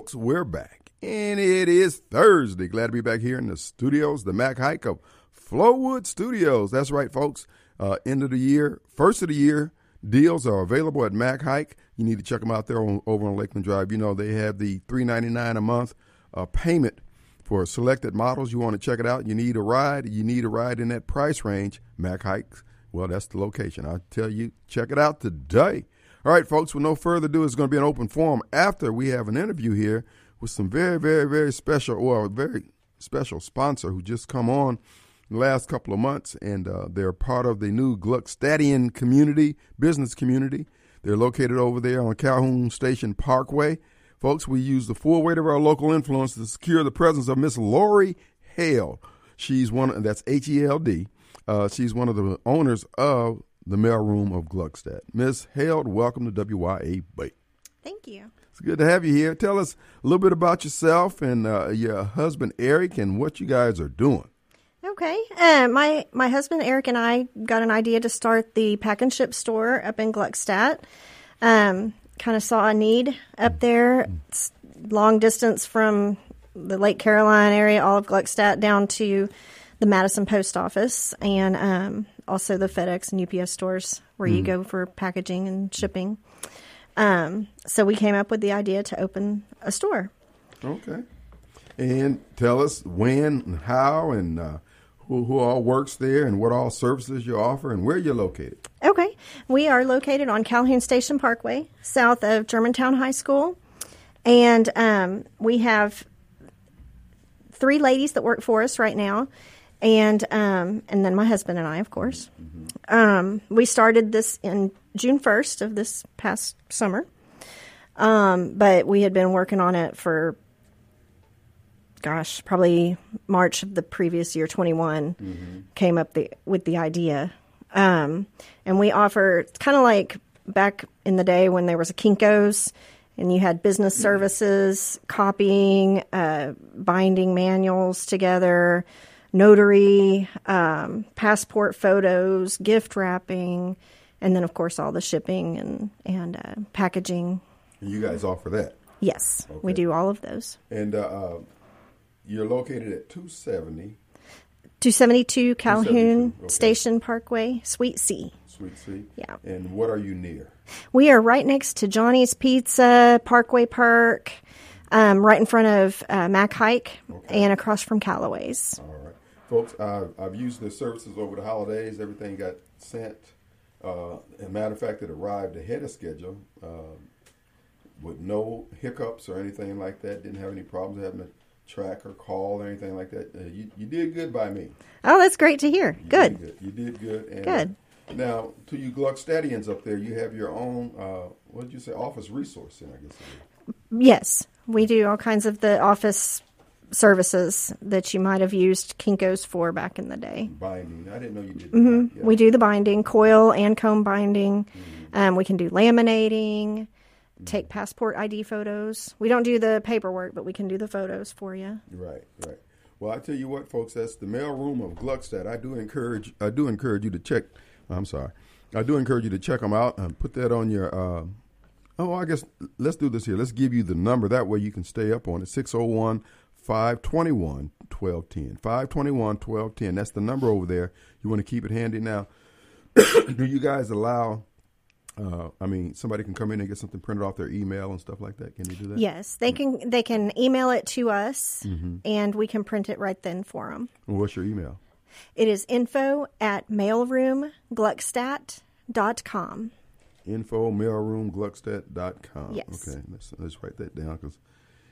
folks, we're back, and it is Thursday. Glad to be back here in the studios, the Mac Haik of Flowood Studios. That's right, folks. End of the year, first of the year deals are available at Mac Haik. You need to check them out there over on Lakeland Drive. You know, they have the $3.99 a month payment for selected models. You want to check it out. You need a ride in that price range. Mac Haik, well, that's the location. I tell you, check it out today. All right, folks, with no further ado, it's going to be an open forum after we have an interview here with some very, very, very special, or a very special sponsor who just come on the last couple of months, and they're part of the new Gluckstadian community, business community. They're located over there on Calhoun Station Parkway. Folks, we use the full weight of our local influence to secure the presence of Miss Lori Held. She's that's H-E-L-D. She's one of the owners of the mailroom of Gluckstadt. Ms. Held, welcome to WYAB. Thank you. It's good to have you here. Tell us a little bit about yourself and your husband, Eric, and what you guys are doing. Okay. My husband, Eric, and I got an idea to start the pack and ship store up in Gluckstadt. Kind of saw a need up there. It's long distance from the Lake Caroline area, all of Gluckstadt, down to the Madison Post Office, and also the FedEx and UPS stores where you go for packaging and shipping. So we came up with the idea to open a store. Okay. And tell us when and how and who all works there and what all services you offer and where you're located. Okay. We are located on Calhoun Station Parkway, south of Germantown High School. And we have 3 ladies that work for us right now. And then my husband and I, of course. We started this in June 1st of this past summer. But we had been working on it for, probably March of the previous year, 21, came up with the idea. And we offer, it's kind of like back in the day when there was a Kinko's and you had business services, copying, binding manuals together, notary, passport photos, gift wrapping, and then, of course, all the shipping and packaging. And you guys offer that? Yes, okay. We do all of those. And you're located at 272 Calhoun Station Parkway, Suite C. Suite C? Yeah. And what are you near? We are right next to Johnny's Pizza, Parkway Park, right in front of Mac Haik, and across from Callaway's. All right. Folks, I've used the services over the holidays. Everything got sent. As a matter of fact, it arrived ahead of schedule with no hiccups or anything like that. Didn't have any problems having to track or call or anything like that. You did good by me. Oh, that's great to hear. Good. You did good. And, good. Now, to you Gluckstadians up there, you have your own, what did you say, office resource center, I guess it is. Yes. We do all kinds of the office services that you might have used Kinko's for back in the day. Binding. I didn't know you did that. Yeah. We do the binding, coil and comb binding. We can do laminating, take passport ID photos. We don't do the paperwork, but we can do the photos for you. Right. Well, I tell you what, folks, that's the mailroom of Gluckstadt. I do encourage you to check. I do encourage you to check them out and put that on your. I guess let's do this here. Let's give you the number. That way you can stay up on it. 601-521-1210. 521-1210. That's the number over there. You want to keep it handy. Now, do you guys allow, somebody can come in and get something printed off their email and stuff like that? Can you do that? Yes, they can email it to us, and we can print it right then for them. Well, what's your email? It is info@mailroomgluckstadt.com. Info@mailroomgluckstadt.com. Yes. Okay, let's write that down because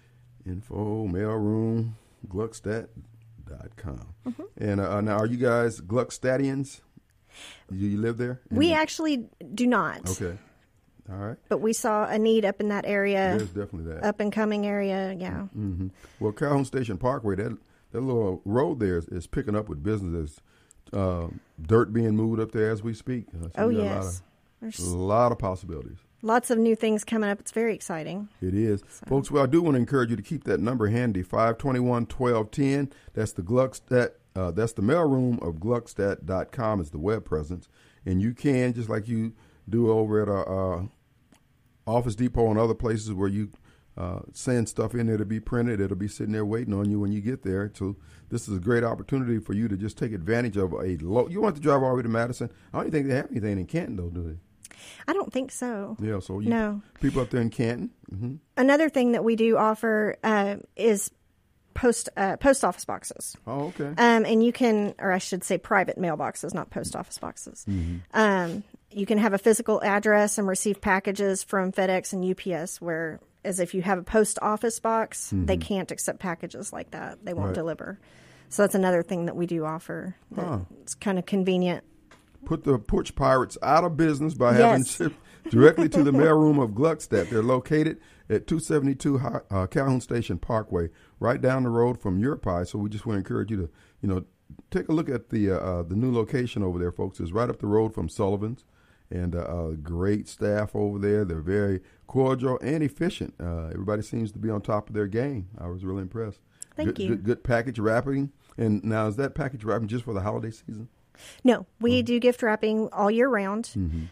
info@mailroomgluckstadt.com. And now, are you guys Gluckstadians? Do you live there? We actually do not. Okay. All right. But we saw a need up in that area. There's definitely that. Up and coming area, yeah. Well, Calhoun Station Parkway, that little road there is picking up with businesses. Dirt being moved up there as we speak. So yes. There's a lot of possibilities. Lots of new things coming up. It's very exciting. It is. So. Folks, well, I do want to encourage you to keep that number handy, 521-1210. That's the Gluckstadt. That's the mailroom of Gluckstadt.com is the web presence. And you can, just like you do over at Office Depot and other places where you send stuff in there to be printed. It'll be sitting there waiting on you when you get there. So this is a great opportunity for you to just take advantage of you want to drive all the way to Madison. I don't even think they have anything in Canton, though, do they? I don't think so. Yeah, so no. People up there in Canton. Mm-hmm. Another thing that we do offer is post office boxes. Oh, okay. And you can, or I should say private mailboxes, not post office boxes. Mm-hmm. You can have a physical address and receive packages from FedEx and UPS, whereas if you have a post office box, mm-hmm. they can't accept packages like that. They won't deliver. So that's another thing that we do offer. It's kind of convenient. Put the Porch Pirates out of business by having shipped directly to the mailroom of Gluckstadt. They're located at 272 Calhoun Station Parkway, right down the road from Your Pie. So we just want to encourage you to, take a look at the new location over there, folks. It's right up the road from Sullivan's, and great staff over there. They're very cordial and efficient. Everybody seems to be on top of their game. I was really impressed. Thank you. Good package wrapping. And now, is that package wrapping just for the holiday season? No, we do gift wrapping all year round.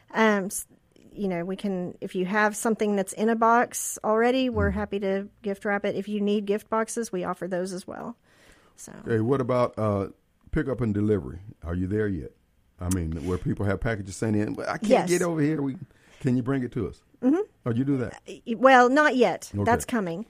Mm-hmm. We can, if you have something that's in a box already, we're happy to gift wrap it. If you need gift boxes, we offer those as well. So, hey, what about pickup and delivery? Are you there yet? I mean, where people have packages sent in, but I can't get over here. Can you bring it to us? Mm-hmm. Oh, you do that? Well, not yet. Okay. That's coming.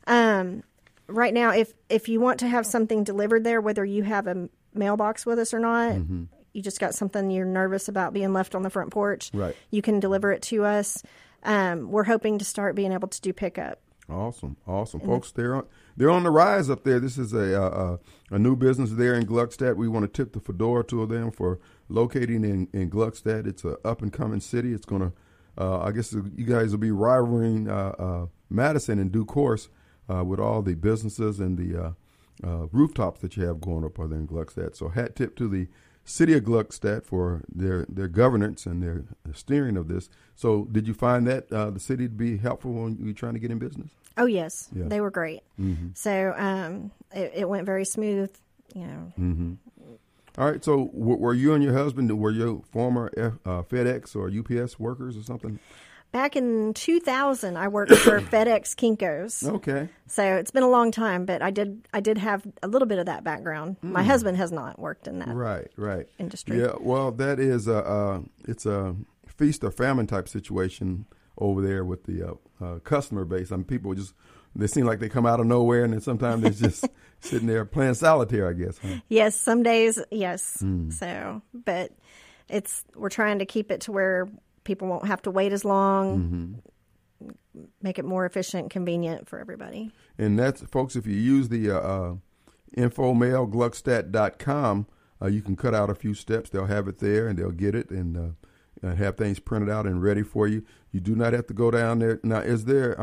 Right now, if you want to have something delivered there, whether you have a mailbox with us or not, you just got something you're nervous about being left on the front porch, right? You can deliver it to us. We're hoping to start being able to do pickup. Awesome. Folks, they're on the rise up there. This is a new business there in Gluckstadt. We want to tip the fedora to them for locating in Gluckstadt. It's an up-and-coming city. It's going to, I guess you guys will be rivaling Madison in due course with all the businesses and the rooftops that you have going up there in Gluckstadt. So hat tip to the city of Gluckstadt for their governance and their steering of this. So did you find that the city to be helpful when you were trying to get in business? Oh, yes. Yeah. They were great. Mm-hmm. So it went very smooth, Mm-hmm. All right. So were you and your husband, were you former FedEx or UPS workers or something? Back in 2000, I worked for FedEx Kinko's. Okay. So it's been a long time, but I did have a little bit of that background. My husband has not worked in that right industry. Yeah, well, that is it's a feast or famine type situation over there with the customer base. I mean, people they seem like they come out of nowhere, and then sometimes they're just sitting there playing solitaire, I guess. Huh? Yes, some days, yes. So, but we're trying to keep it to where people won't have to wait as long, make it more efficient and convenient for everybody. And that's, folks, if you use the infomail, Gluckstadt.com, you can cut out a few steps. They'll have it there, and they'll get it and have things printed out and ready for you. You do not have to go down there. Now, is there,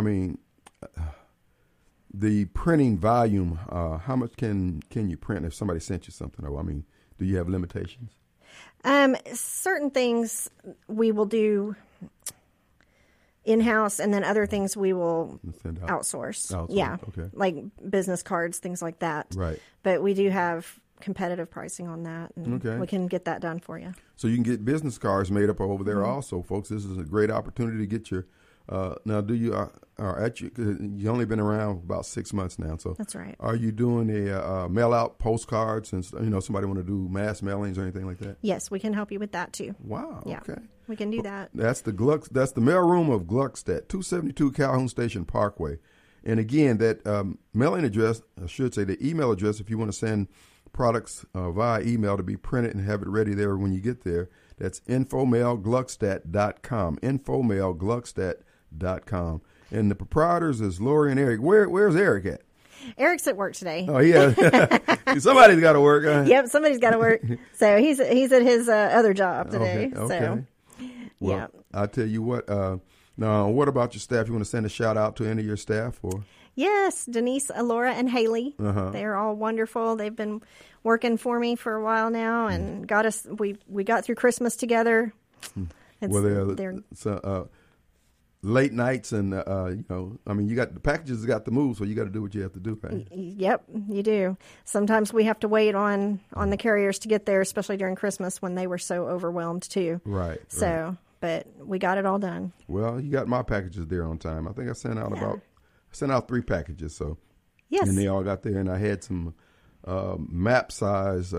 the printing volume, how much can you print if somebody sent you something? Or, do you have limitations? Certain things we will do in-house, and then other things we will outsource. Yeah, okay. Like business cards, things like that. Right. But we do have competitive pricing on that, and we can get that done for you. So you can get business cards made up over there also, folks. This is a great opportunity to get your now, do you you've only been around about 6 months now, so that's right. Are you doing a mail out postcards and somebody want to do mass mailings or anything like that? Yes, we can help you with that too. Wow. Yeah, okay, we can do that. That's the mailroom of Gluckstadt, 272 Calhoun Station Parkway, and again that mailing address, I should say the email address, if you want to send products via email to be printed and have it ready there when you get there. That's infomailgluckstadt.com. Infomailgluckstadt.com. And the proprietors is Lori and Eric. Where's Eric at? Eric's at work today. Oh, yeah. Somebody's got to work. Yep, somebody's got to work. So he's at his other job today. Okay. So, well, yeah. I'll tell you what. Now, what about your staff? You want to send a shout out to any of your staff? Or? Yes, Denise, Alora, and Haley. They're all wonderful. They've been working for me for a while now, and got us. We got through Christmas together. They're late nights, and you got the packages got to move, so you got to do what you have to do. Right? Yep, you do. Sometimes we have to wait on the carriers to get there, especially during Christmas when they were so overwhelmed too. Right. So. Right. But we got it all done. Well, you got my packages there on time. I think I sent out about sent out 3 packages. So Yes. and they all got there, and I had some map size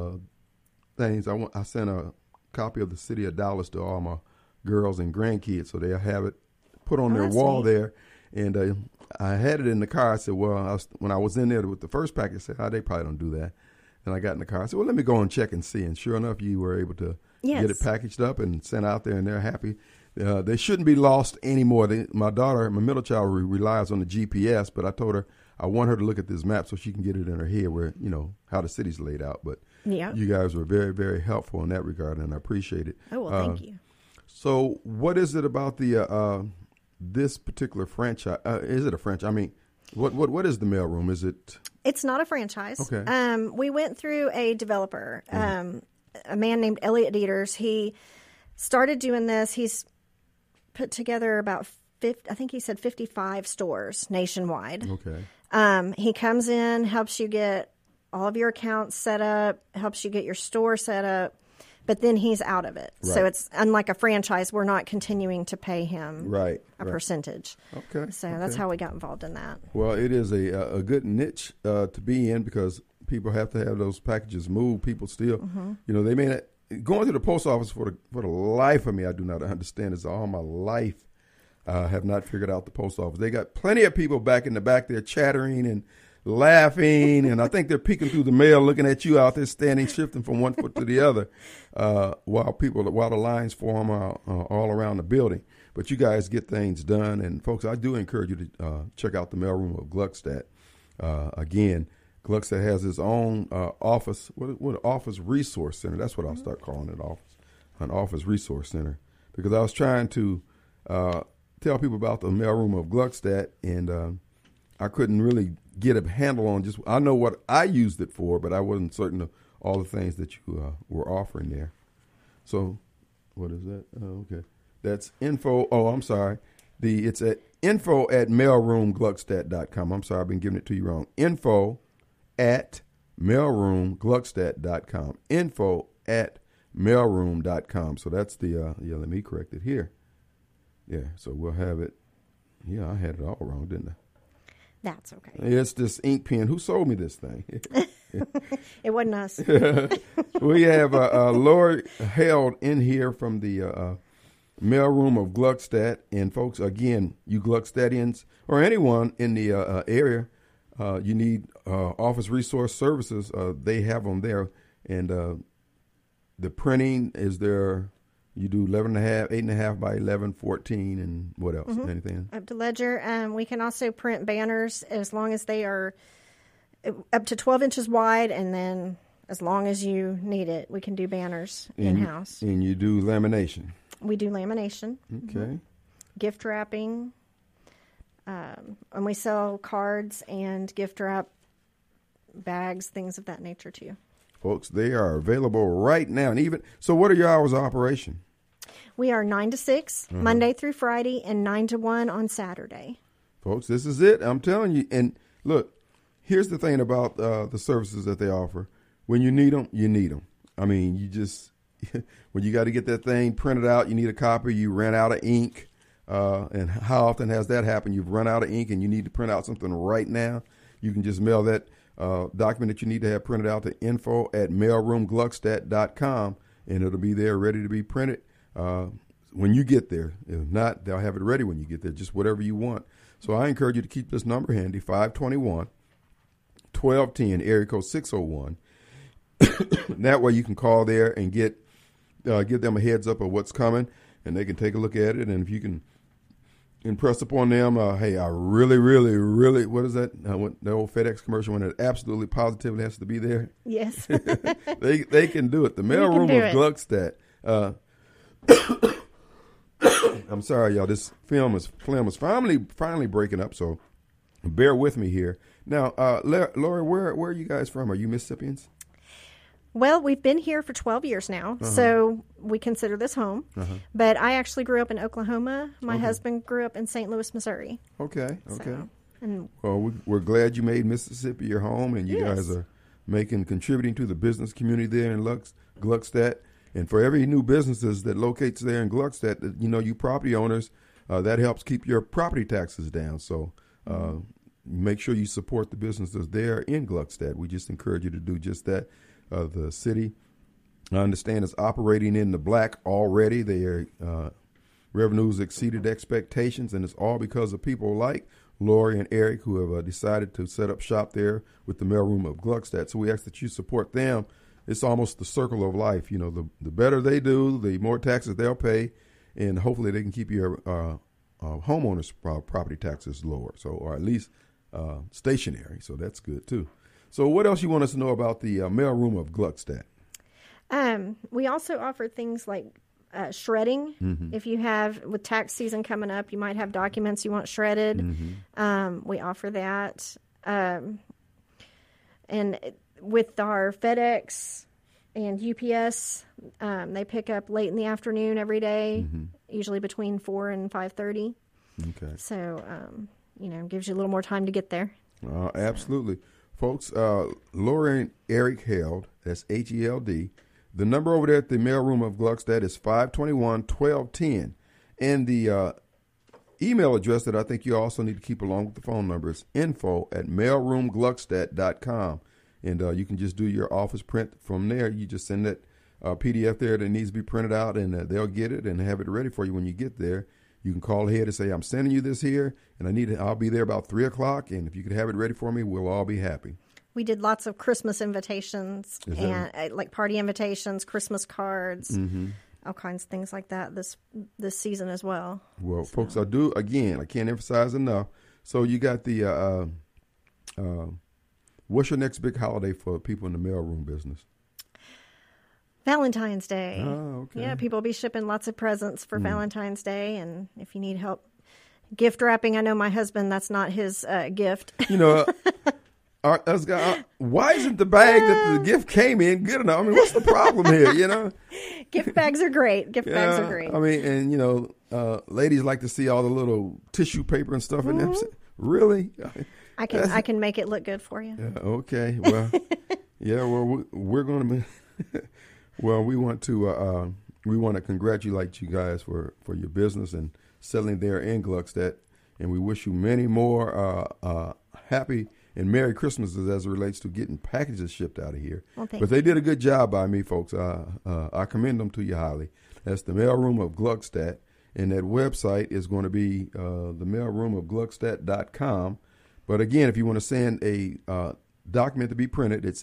things. I sent a copy of the City of Dallas to all my girls and grandkids, so they'll have it put on their wall there. And I had it in the car. I said, well, when I was in there with the first package, I said, they probably don't do that. And I got in the car. I said, well, let me go and check and see. And sure enough, you were able to get it packaged up and sent out there, and they're happy. They shouldn't be lost anymore. My daughter, my middle child, relies on the GPS, but I told her I want her to look at this map so she can get it in her head where, how the city's laid out. But you guys were very, very helpful in that regard, and I appreciate it. Oh, well, thank you. So what is it about the this particular franchise? Is it a franchise? I mean, what is the mailroom? Is it? It's not a franchise. Okay. We went through a developer, a man named Elliot Dieters. He started doing this. He's put together about 50, I think he said 55 stores nationwide. Okay. He comes in, helps you get all of your accounts set up, helps you get your store set up, but then he's out of it. Right. So it's unlike a franchise. We're not continuing to pay him a percentage. Okay. So that's how we got involved in that. Well, it is a good niche to be in because people have to have those packages moved. People still, they may not. Going to the post office for the life of me, I do not understand. It's all my life. Have not figured out the post office. They got plenty of people back in the back there chattering and laughing, and I think they're peeking through the mail, looking at you out there standing, shifting from one foot to the other, while the lines form all around the building. But you guys get things done, and folks, I do encourage you to check out the mailroom of Gluckstadt. Again, Gluckstadt has its own office, what office resource center. That's what I'll start calling it, an office resource center, because I was trying to tell people about the mailroom of Gluckstadt, and I couldn't really get a handle on I know what I used it for, but I wasn't certain of all the things that you were offering there. So what is that? Oh, okay. That's info. Oh, I'm sorry. It's at info@mailroomgluckstadt.com. I'm sorry, I've been giving it to you wrong. info@mailroomgluckstadt.com. info@mailroom.com. So that's the, let me correct it here. Yeah, so we'll have it. Yeah, I had it all wrong, didn't I? That's okay. It's this ink pen. Who sold me this thing? It wasn't us. We have Lori Held in here from the mailroom of Gluckstadt. And folks, again, you Gluckstadtians or anyone in the area, you need office resource services. They have them there. And the printing is there. You do 11.5, 8.5 by 11, 14, and what else? Anything? Up to ledger. We can also print banners as long as they are up to 12 inches wide, and then as long as you need it, we can do banners in-house. And you do lamination? We do lamination. Okay. Gift wrapping. And we sell cards and gift wrap bags, things of that nature, too. Folks, they are available right now. And so what are your hours of operation? We are 9 to 6, Monday through Friday, and 9 to 1 on Saturday. Folks, this is it. I'm telling you. And look, here's the thing about the services that they offer. When you need them, you need them. I mean, you just, when you got to get that thing printed out, you need a copy, you ran out of ink. And how often has that happened? You've run out of ink and you need to print out something right now. You can just mail that document that you need to have printed out to info@mailroomgluckstadt.com, and it'll be there ready to be printed when you get there. If not, they'll have it ready when you get there, just whatever you want. So I encourage you to keep this number handy, 521-1210, area code 601. That way you can call there and give them a heads up of what's coming, and they can take a look at it. And if you can impress upon them, hey, I really, really, really, what is that? The old FedEx commercial when it absolutely positively has to be there? Yes. They can do it. The mailroom of Gluckstadt. I'm sorry, y'all. This film is finally breaking up, so bear with me here. Now, Lori, where are you guys from? Are you Mississippians? Well, we've been here for 12 years now, so we consider this home. But I actually grew up in Oklahoma. My husband grew up in St. Louis, Missouri. Okay. So, well, we're glad you made Mississippi your home, and you guys are contributing to the business community there in Gluckstadt. And for every new businesses that locates there in Gluckstadt, you property owners, that helps keep your property taxes down. So make sure you support the businesses there in Gluckstadt. We just encourage you to do just that. The city, I understand, is operating in the black already. Their revenues exceeded expectations, and it's all because of people like Lori and Eric who have decided to set up shop there with the mailroom of Gluckstadt. So we ask that you support them. It's almost the circle of life. You know, the better they do, the more taxes they'll pay, and hopefully they can keep your homeowners' property taxes lower, so or at least stationary. So that's good too. So what else you want us to know about the mailroom of Gluckstadt? We also offer things like shredding. If you have, with tax season coming up, you might have documents you want shredded. We offer that. And with our FedEx and UPS, they pick up late in the afternoon every day, usually between 4 and 5:30. Okay. So, gives you a little more time to get there. Absolutely. Folks, Lori and Eric Held, that's Held. The number over there at the mailroom of Gluckstadt is 521-1210. And the email address that I think you also need to keep along with the phone number is info@mailroomgluckstadt.com. And you can just do your office print from there. You just send that PDF there that needs to be printed out, and they'll get it and have it ready for you when you get there. You can call ahead and say, I'm sending you this here, and I'll be there about 3 o'clock, and if you could have it ready for me, we'll all be happy. We did lots of Christmas invitations, and like party invitations, Christmas cards, all kinds of things like that this season as well. Well, folks, I can't emphasize enough. So you got the, what's your next big holiday for people in the mailroom business? Valentine's Day. Oh, okay. Yeah, people will be shipping lots of presents for Valentine's Day, and if you need help gift wrapping, I know my husband, that's not his gift. You know, why isn't the bag that the gift came in good enough? I mean, what's the problem here, you know? Gift bags are great. Bags are great. I mean, and, ladies like to see all the little tissue paper and stuff in them. Really? I can make it look good for you. Yeah, okay. Well, we're going to be... Well, we want to congratulate you guys for your business and selling there in Gluckstadt, and we wish you many more happy and Merry Christmases as it relates to getting packages shipped out of here. Well, but they did a good job by me, folks. I commend them to you highly. That's the mailroom of Gluckstadt, and that website is going to be the mailroomofgluckstadt.com. But again, if you want to send a document to be printed, it's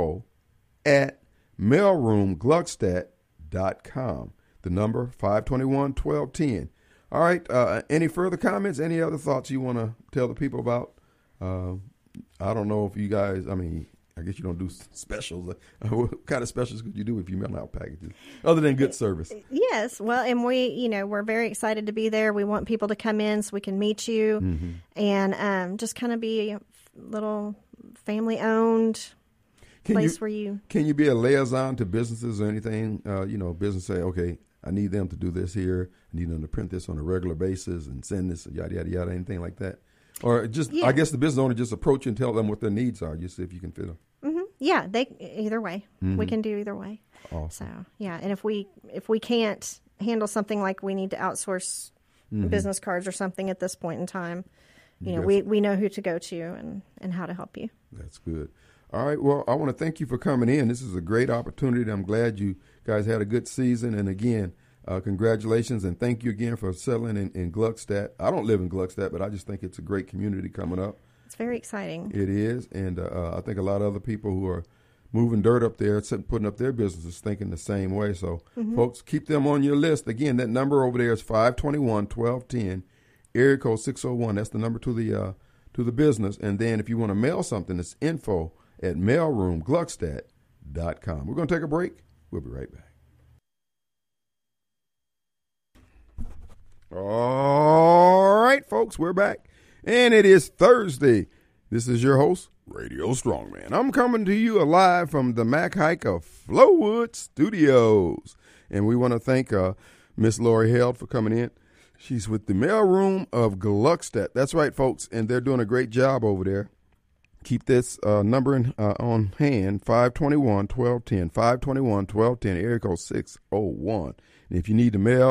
info@mailroomgluckstadt.com. The number 521-1210. All right. Any further comments? Any other thoughts you want to tell the people about? I don't know if you guys, I guess you don't do specials. What kind of specials could you do if you mail out packages other than good service? Yes. Well, and we're very excited to be there. We want people to come in so we can meet you and just kind of be a little family owned place where you. Can you be a liaison to businesses or anything? Business say, okay, I need them to do this here. I need them to print this on a regular basis and send this, yada, yada, yada, anything like that. Or just, I guess the business owner just approach you and tell them what their needs are, just see if you can fit them. Yeah, either way. We can do either way. Awesome. So, yeah, and if we can't handle something like we need to outsource business cards or something at this point in time, we know who to go to and how to help you. That's good. All right, well, I want to thank you for coming in. This is a great opportunity. I'm glad you guys had a good season. And again, congratulations, and thank you again for settling in Gluckstadt. I don't live in Gluckstadt, but I just think it's a great community coming up. It's very exciting. It is, and I think a lot of other people who are moving dirt up there, putting up their businesses, thinking the same way. So, folks, keep them on your list. Again, that number over there is 521-1210, area code 601. That's the number to the business. And then if you want to mail something, it's info@mailroomgluckstadt.com. We're going to take a break. We'll be right back. All right, folks, we're back. And it is Thursday. This is your host, Radio Strongman. I'm coming to you live from the Mac Hike of Flowood Studios. And we want to thank Miss Lori Held for coming in. She's with the mailroom of Gluckstadt. That's right, folks, and they're doing a great job over there. Keep this number on hand, 521-1210, 521-1210, area code 601. And if you need to mail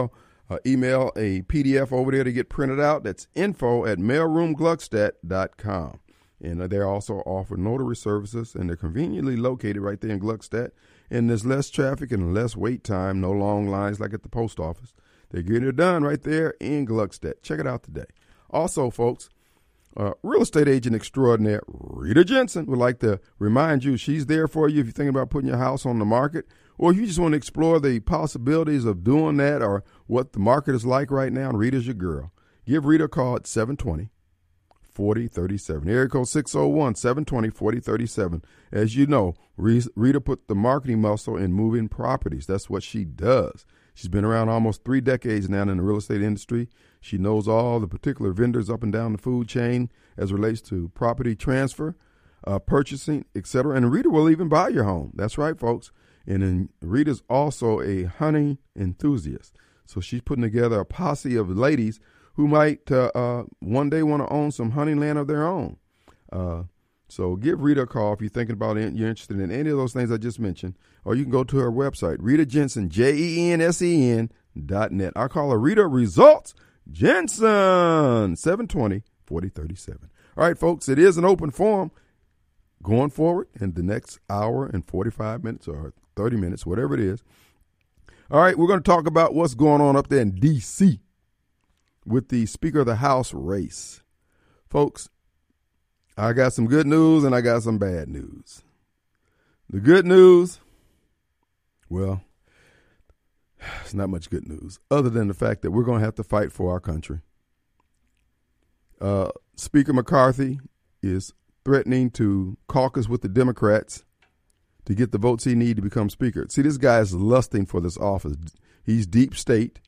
email a PDF over there to get printed out. That's info@mailroomgluckstadt.com. And they also offer notary services, and they're conveniently located right there in Gluckstadt. And there's less traffic and less wait time, no long lines like at the post office. They're getting it done right there in Gluckstadt. Check it out today. Also, folks, real estate agent extraordinaire Rita Jensen would like to remind you she's there for you if you're thinking about putting your house on the market, or if you just want to explore the possibilities of doing that or what the market is like right now. Rita's your girl. Give Rita a call at 720-4037. Area code 601-720-4037. As you know, Rita put the marketing muscle in moving properties. That's what she does. She's been around almost 3 decades now in the real estate industry. She knows all the particular vendors up and down the food chain as relates to property transfer, purchasing, etc. And Rita will even buy your home. That's right, folks. And then Rita's also a hunting enthusiast. So she's putting together a posse of ladies who might one day want to own some hunting land of their own. So give Rita a call if you're thinking about it, you're interested in any of those things I just mentioned, or you can go to her website, Rita Jensen, JENSEN.net. I call her Rita Results Jensen, 720-4037. All right, folks, it is an open forum going forward in the next hour and 45 minutes or 30 minutes, whatever it is. All right, we're going to talk about what's going on up there in D.C. with the Speaker of the House race. Folks, I got some good news and I got some bad news. The good news, well, it's not much good news other than the fact that we're going to have to fight for our country. Speaker McCarthy is threatening to caucus with the Democrats to get the votes he needs to become Speaker. See, this guy is lusting for this office. He's deep state.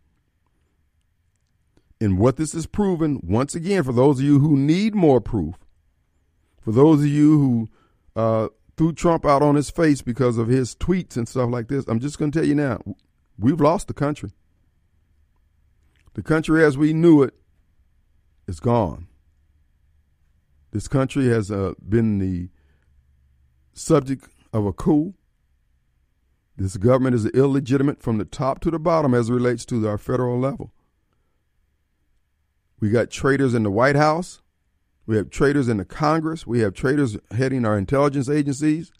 And what this is proven, once again, for those of you who need more proof, for those of you who threw Trump out on his face because of his tweets and stuff like this, I'm just going to tell you now, we've lost the country. The country as we knew it is gone. This country has been the subject of a coup. This government is illegitimate from the top to the bottom as it relates to our federal level. We got traitors in the White House. We have traitors in the Congress. We have traitors heading our intelligence agencies.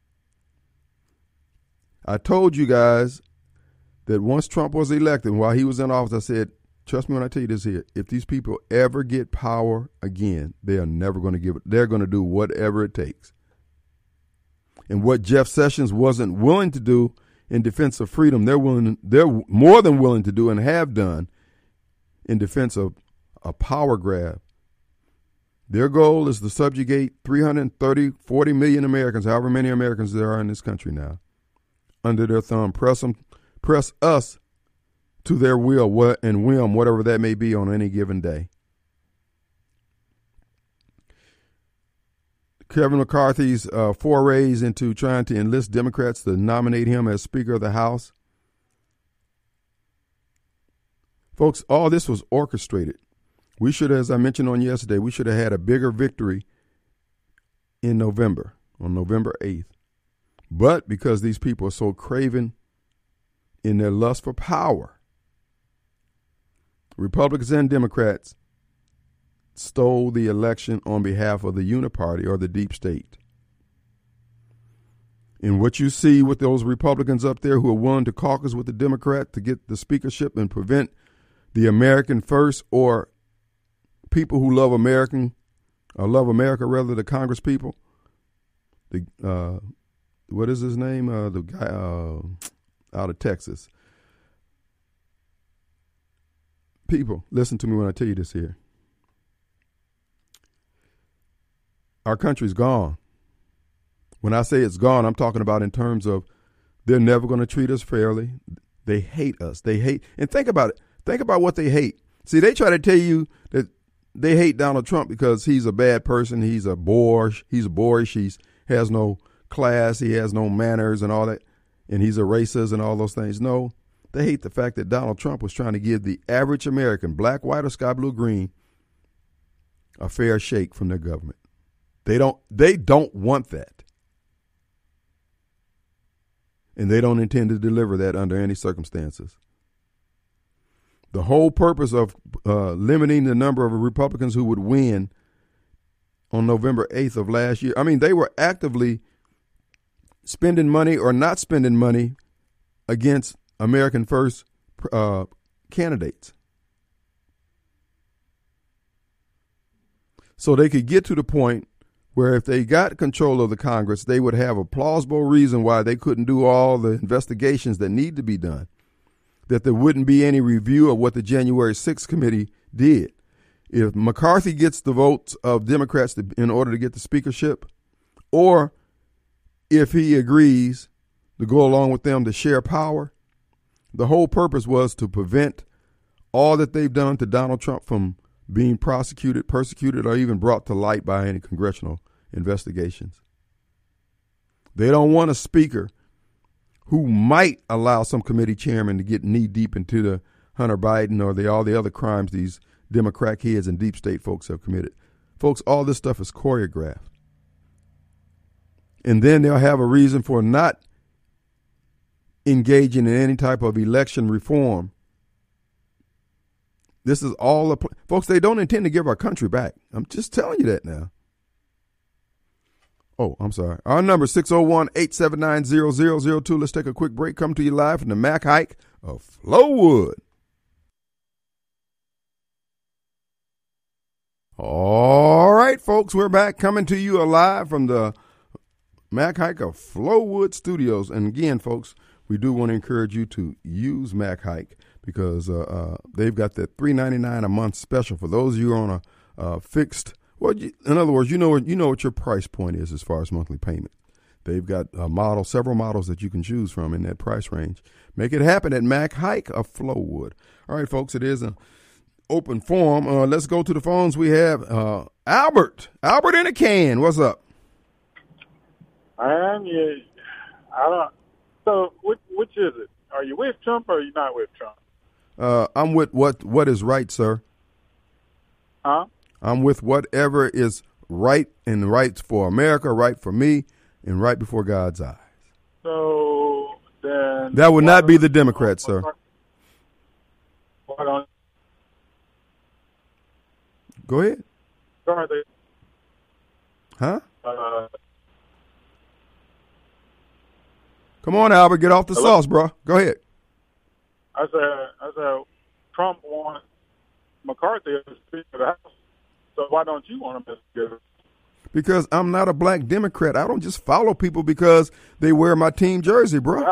I told you guys that once Trump was elected, while he was in office, I said, trust me when I tell you this here, if these people ever get power again, they are never going to give it. They're going to do whatever it takes. And what Jeff Sessions wasn't willing to do in defense of freedom, they're more than willing to do and have done in defense of a power grab. Their goal is to subjugate 40 million Americans, however many Americans there are in this country now, under their thumb. Press us to their will and whim, whatever that may be on any given day. Kevin McCarthy's forays into trying to enlist Democrats to nominate him as Speaker of the House. Folks, all this was orchestrated. We should, as I mentioned on yesterday, we should have had a bigger victory in November, on November 8th. But because these people are so craven in their lust for power, Republicans and Democrats stole the election on behalf of the Uniparty or the deep state. And what you see with those Republicans up there who are willing to caucus with the Democrat to get the speakership and prevent the American first or people who love America rather, the Congress people. What is his name? The guy out of Texas. People, listen to me when I tell you this here. Our country's gone. When I say it's gone, I'm talking about in terms of they're never going to treat us fairly. They hate us. And think about it. Think about what they hate. See, they try to tell you that they hate Donald Trump because he's a bad person. He's a boorish. He has no class. He has no manners and all that. And he's a racist and all those things. No, they hate the fact that Donald Trump was trying to give the average American, black, white, or sky blue, green, a fair shake from their government. They don't want that. And they don't intend to deliver that under any circumstances. The whole purpose of limiting the number of Republicans who would win on November 8th of last year, I mean, they were actively spending money or not spending money against American First candidates. So they could get to the point where if they got control of the Congress, they would have a plausible reason why they couldn't do all the investigations that need to be done, that there wouldn't be any review of what the January 6th committee did. If McCarthy gets the votes of Democrats in order to get the speakership, or if he agrees to go along with them to share power, the whole purpose was to prevent all that they've done to Donald Trump from being prosecuted, persecuted, or even brought to light by any congressional investigations. They don't want a speaker who might allow some committee chairman to get knee deep into the Hunter Biden or all the other crimes these Democrat heads and deep state folks have committed. Folks, all this stuff is choreographed. And then they'll have a reason for not engaging in any type of election reform. This is all, folks, they don't intend to give our country back. I'm just telling you that now. Oh, I'm sorry. Our number is 601-879-0002. Let's take a quick break. Come to you live from the Mac Hike of Flowood. All right, folks, we're back coming to you live from the Mac Hike of Flowood Studios. And again, folks, we do want to encourage you to use Mac Hike because they've got that $3.99 a month special for those of you on a fixed. Well, in other words, you know what your price point is as far as monthly payment. They've got several models that you can choose from in that price range. Make it happen at Mac Hike of Flowood. All right, folks, it is an open forum. Let's go to the phones. We have Albert. Albert in a can. What's up? I don't. So, which is it? Are you with Trump or are you not with Trump? I'm with what is right, sir. Huh? I'm with whatever is right and right for America, right for me, and right before God's eyes. So then that would not be the Democrats, sir. Why don't? Go ahead. Are they? Huh? Come on, Albert, get off the sauce, bro. Go ahead. I said, Trump wants McCarthy as Speaker of the House. So why don't you want him as Speaker? Because I'm not a black Democrat. I don't just follow people because they wear my team jersey, bro.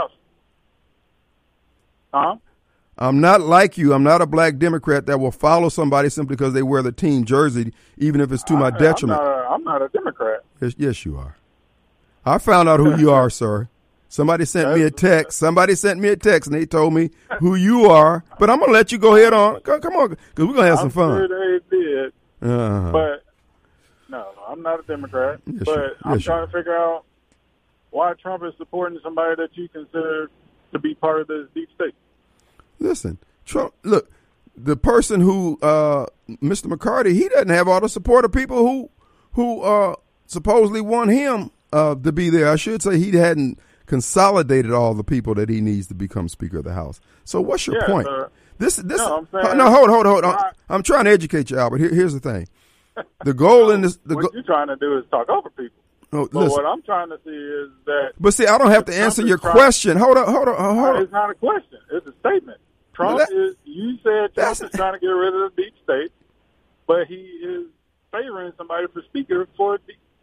Huh? I'm not like you. I'm not a black Democrat that will follow somebody simply because they wear the team jersey, even if it's to my detriment. I'm not a Democrat. Yes, you are. I found out who you are, sir. Somebody sent me a text. And they told me who you are. But I'm going to let you go ahead on. Come on, because we're going to have some fun. I'm sure they did. But, no, I'm not a Democrat. Yes, but I'm trying to figure out why Trump is supporting somebody that you consider to be part of this deep state. Listen, Trump, look, the person who, Mr. McCarthy, he doesn't have all the support of people who supposedly want him to be there. I should say he hadn't consolidated all the people that he needs to become Speaker of the House. So what's your point? No, hold on. I'm trying to educate you, Albert. Here's the thing. The goal in this. What you're trying to do is talk over people. No, but what I'm trying to see is that. But see, I don't have to answer your question. Hold on. It's not a question. It's a statement. Trump you said Trump is trying to get rid of the deep state, but he is favoring somebody for Speaker for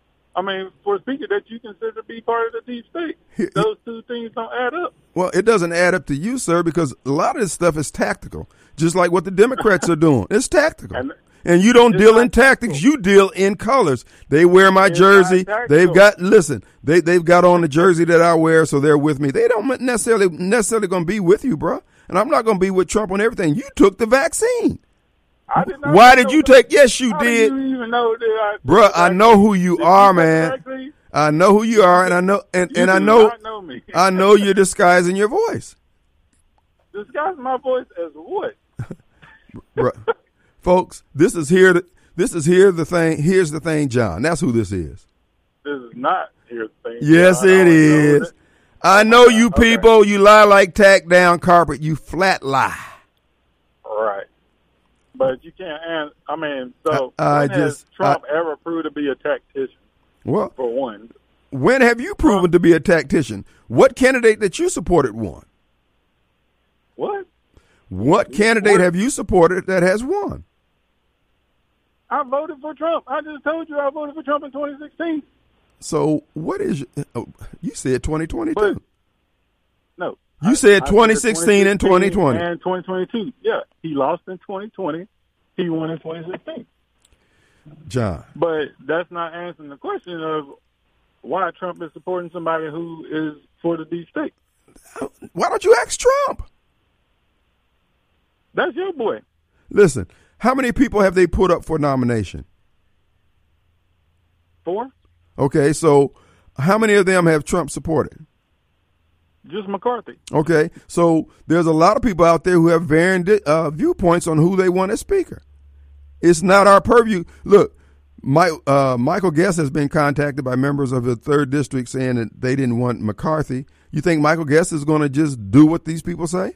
a Speaker that you consider to be part of the deep state. Those two things don't add up. Well, it doesn't add up to you, sir, because a lot of this stuff is tactical, just like what the Democrats are doing. It's tactical. And you don't deal in tactics. You deal in colors. They wear my jersey. They've got on the jersey that I wear, so they're with me. They don't necessarily going to be with you, bro. And I'm not going to be with Trump on everything. You took the vaccine. I did not. Why did you take? Yes, you did. Do you even know that bro, I know who you are, man. I know who you are, and I know, and I know, me. I know you're disguising your voice. Disguising my voice as what? Bro, folks, this is here the thing. Here's the thing, John. That's who this is. This is not here's the thing. Yes, it is. I know you people. You lie like tack down carpet. You flat lie. Right. But you can't. And I mean, so when has Trump ever proved to be a tactician? Well, for one, when have you proven to be a tactician? What candidate that you supported won? What candidate have you supported that has won? I voted for Trump. I just told you I voted for Trump in 2016. So what is you said 2022? But, no. You said 2016 and 2020. And 2022. Yeah. He lost in 2020. He won in 2016. John. But that's not answering the question of why Trump is supporting somebody who is for the deep state. Why don't you ask Trump? That's your boy. Listen, how many people have they put up for nomination? 4. Okay, so how many of them have Trump supported? Just McCarthy. Okay, so there's a lot of people out there who have varying viewpoints on who they want as speaker. It's not our purview. Look, Michael Guest has been contacted by members of the 3rd District saying that they didn't want McCarthy. You think Michael Guest is going to just do what these people say?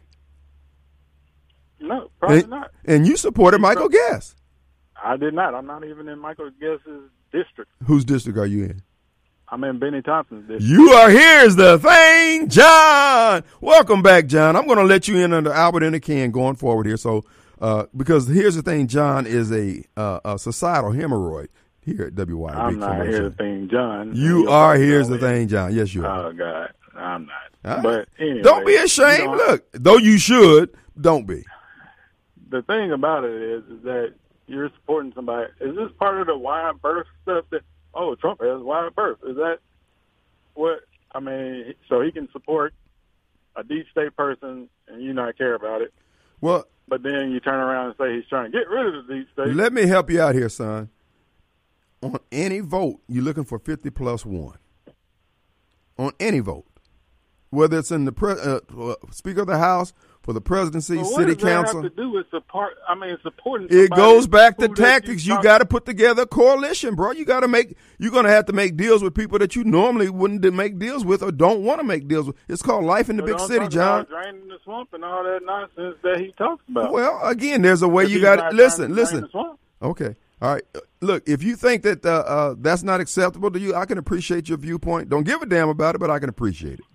No, probably not. And you supported Michael Guest. I did not. I'm not even in Michael Guest's district. Whose district are you in? I'm in Benny Thompson's district. You are Here's the Thing, John. Welcome back, John. I'm going to let you in under Albert and the Can going forward here. So, because Here's the Thing, John is a societal hemorrhoid here at WYAB. I'm not Here's the Thing, John. You are Here's the Thing, John. Yes, you are. Oh, God. I'm not. Right. But anyway, don't be ashamed. Look, though you should, don't be. The thing about it is that you're supporting somebody. Is this part of the wide berth stuff that, Trump has wide berth? Is that what, I mean, so he can support a deep state person and you not care about it? Well, but then you turn around and say he's trying to get rid of the deep state. Let me help you out here, son. On any vote, you're looking for 50 plus 1. On any vote. Whether it's in the Speaker of the House, for the presidency, city council. What does that have to do with supporting it goes back to tactics. You got to put together a coalition, bro. You're going to have to make deals with people that you normally wouldn't make deals with or don't want to make deals with. It's called life in the big city, John. Draining the swamp and all that nonsense that he talks about. Well, again, there's a way you got to listen. Okay. All right. Look, if you think that that's not acceptable to you, I can appreciate your viewpoint. Don't give a damn about it, but I can appreciate it.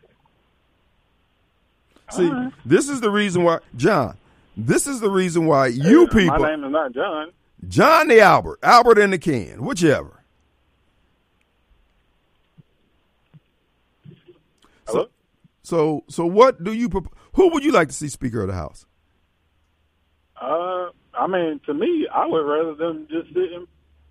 See, this is the reason why, John, you people. My name is not John. John the Albert and the Can, whichever. Hello? So what do you, who would you like to see Speaker of the House? I mean, to me, I would rather them just sit in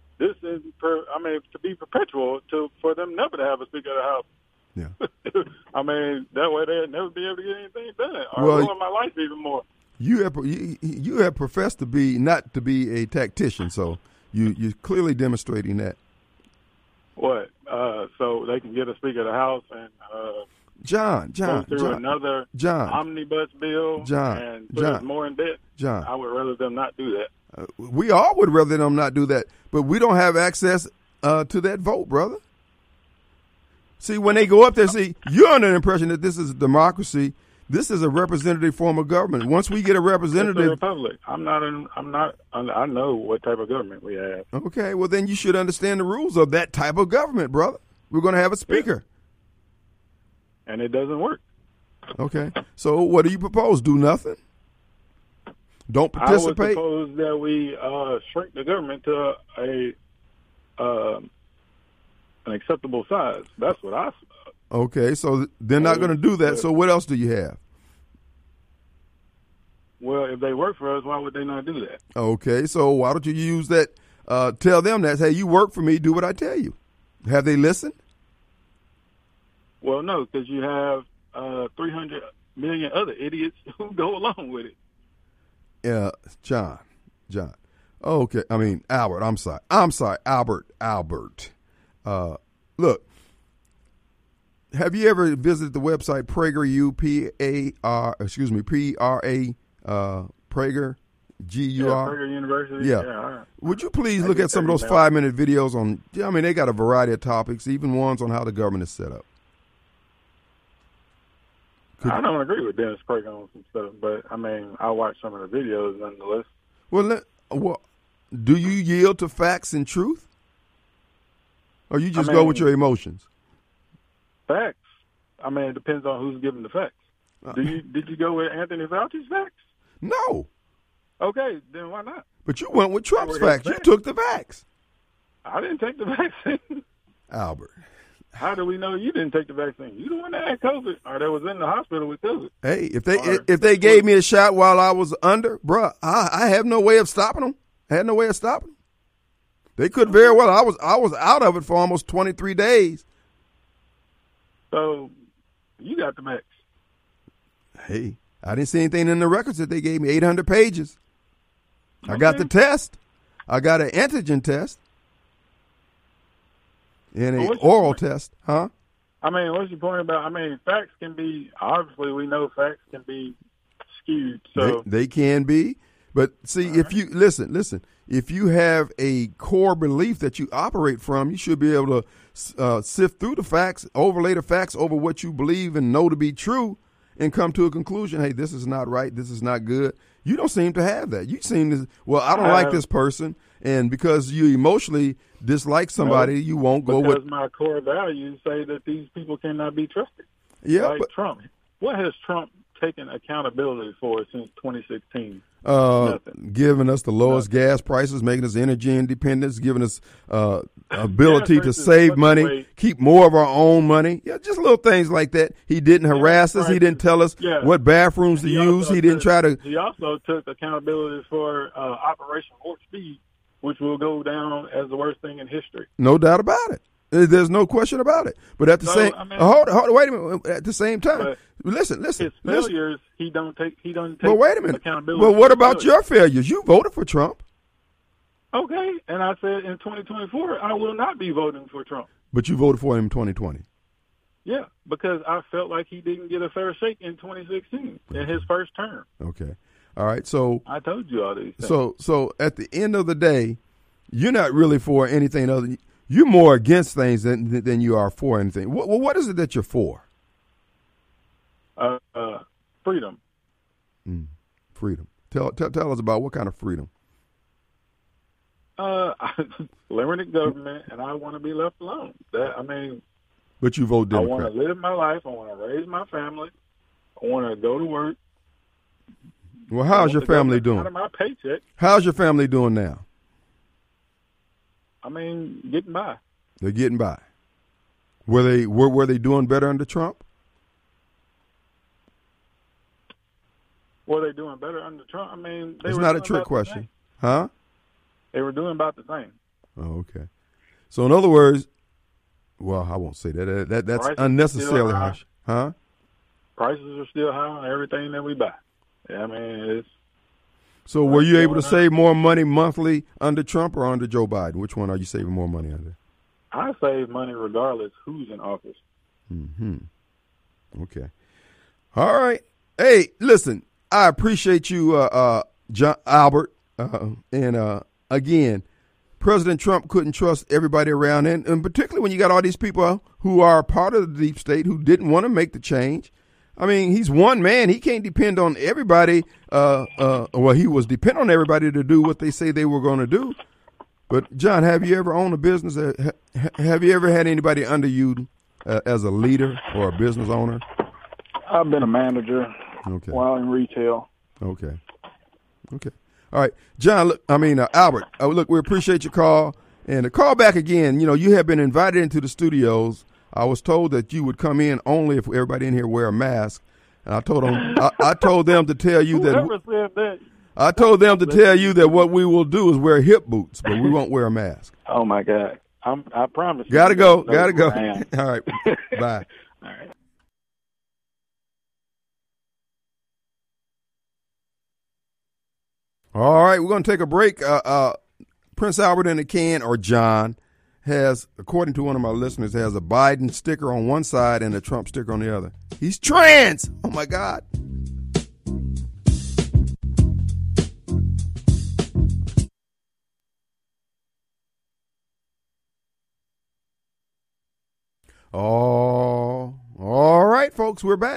to be perpetual for them never to have a Speaker of the House. Yeah. I mean, that way they'd never be able to get anything done or ruin my life even more. You have professed to be not to be a tactician, so you're clearly demonstrating that. What? So they can get a Speaker of the House and John, go through another omnibus bill and put us more in debt. John, I would rather them not do that. We all would rather them not do that, but we don't have access to that vote, brother. See, when they go up there, you're under the impression that this is a democracy. This is a representative form of government. Once we get a representative, it's a republic. I know what type of government we have. Okay, well then you should understand the rules of that type of government, brother. We're going to have a speaker, and it doesn't work. Okay, so what do you propose? Do nothing? Don't participate? I would propose that we shrink the government to an acceptable size. That's what I said. Okay, so they're not going to do that. So what else do you have? Well, if they work for us, why would they not do that? Okay, so why don't you use that? Tell them that, hey, you work for me, do what I tell you. Have they listened? Well, no, because you have 300 million other idiots who go along with it. Yeah, John. Okay, I mean, Albert, I'm sorry, Albert. Look, have you ever visited the website PragerU, Prager, G-U-R? Prager University. Yeah. Would you please look at some of those 5-minute videos on, they got a variety of topics, even ones on how the government is set up. I don't agree with Dennis Prager on some stuff, but I mean, I watched some of the videos nonetheless. Well, do you yield to facts and truth, or you just go with your emotions? Facts. I mean, it depends on who's giving the facts. Did you go with Anthony Fauci's facts? No. Okay, then why not? But you went with Trump's facts. You took the facts. I didn't take the vaccine. Albert. How do we know you didn't take the vaccine? You the one that had COVID, or that was in the hospital with COVID. Hey, if they gave me a shot while I was under, bruh, I have no way of stopping them. I had no way of stopping them. They could very well. I was out of it for almost 23 days. So you got the max. Hey, I didn't see anything in the records that they gave me. 800 pages. Okay. I got the test. I got an antigen test. And an oral test, huh? I mean, what's your point about? I mean, facts can be, obviously we know facts can be skewed. So they can be, but see, if you listen, if you have a core belief that you operate from, you should be able to sift through the facts, overlay the facts over what you believe and know to be true, and come to a conclusion. Hey, this is not right. This is not good. You don't seem to have that. You seem to, well, I don't like this person, and because you emotionally dislike somebody, you won't go with. Because my core values say that these people cannot be trusted. Yeah, like Trump. What has Trump taken accountability for since 2016? Nothing. Giving us the lowest gas prices, making us energy independent, giving us ability to save money, keep more of our own money. Yeah, just little things like that. He didn't harass us. He didn't tell us what bathrooms to use. He didn't try to. He also took accountability for Operation Warp Speed, which will go down as the worst thing in history. No doubt about it. There's no question about it. But at the wait a minute. At the same time, listen. His failures, he don't take. But wait a minute. Accountability. Well, what about your failures? You voted for Trump. Okay, and I said in 2024 I will not be voting for Trump. But you voted for him in 2020. Yeah, because I felt like he didn't get a fair shake in 2016 in his first term. Okay. All right. So I told you all these things. So at the end of the day, you're not really for anything other. You're more against things than you are for anything. What is it that you're for? Freedom. Freedom. Tell us about what kind of freedom. Limited government, and I want to be left alone. But you vote Democrat. I want to live my life. I want to raise my family. I want to go to work. Well, how's your family doing? Out of my paycheck. How's your family doing now? I mean, getting by. They're getting by. Were they doing better under Trump? Were they doing better under Trump? I mean, it's not a trick question, huh? They were doing about the same. Oh, okay. So in other words, well, I won't say that. That's prices unnecessarily harsh, huh? Prices are still high on everything that we buy. I mean, it's. So were you able to save more money monthly under Trump or under Joe Biden? Which one are you saving more money under? I save money regardless who's in office. Okay. All right. Hey, listen, I appreciate you, John Albert. And again, President Trump couldn't trust everybody around, and particularly when you got all these people who are part of the deep state who didn't want to make the change. I mean, he's one man. He can't depend on everybody. Well, he was dependent on everybody to do what they say they were going to do. But, John, have you ever owned a business? Have you ever had anybody under you as a leader or a business owner? I've been a manager while in retail. Okay. All right. John, Albert, look, we appreciate your call. And call back again. You know, you have been invited into the studios. I was told that you would come in only if everybody in here wear a mask. And I told them, I told them to tell you Whoever said that. I told them to tell you that what we will do is wear hip boots, but we won't wear a mask. Oh my God! I promise. Gotta go. All right. Bye. All right. All right, we're going to take a break. Prince Albert in the can, or John, has, according to one of my listeners, has a Biden sticker on one side and a Trump sticker on the other. He's trans. Oh, my God. Oh, all right, folks, we're back.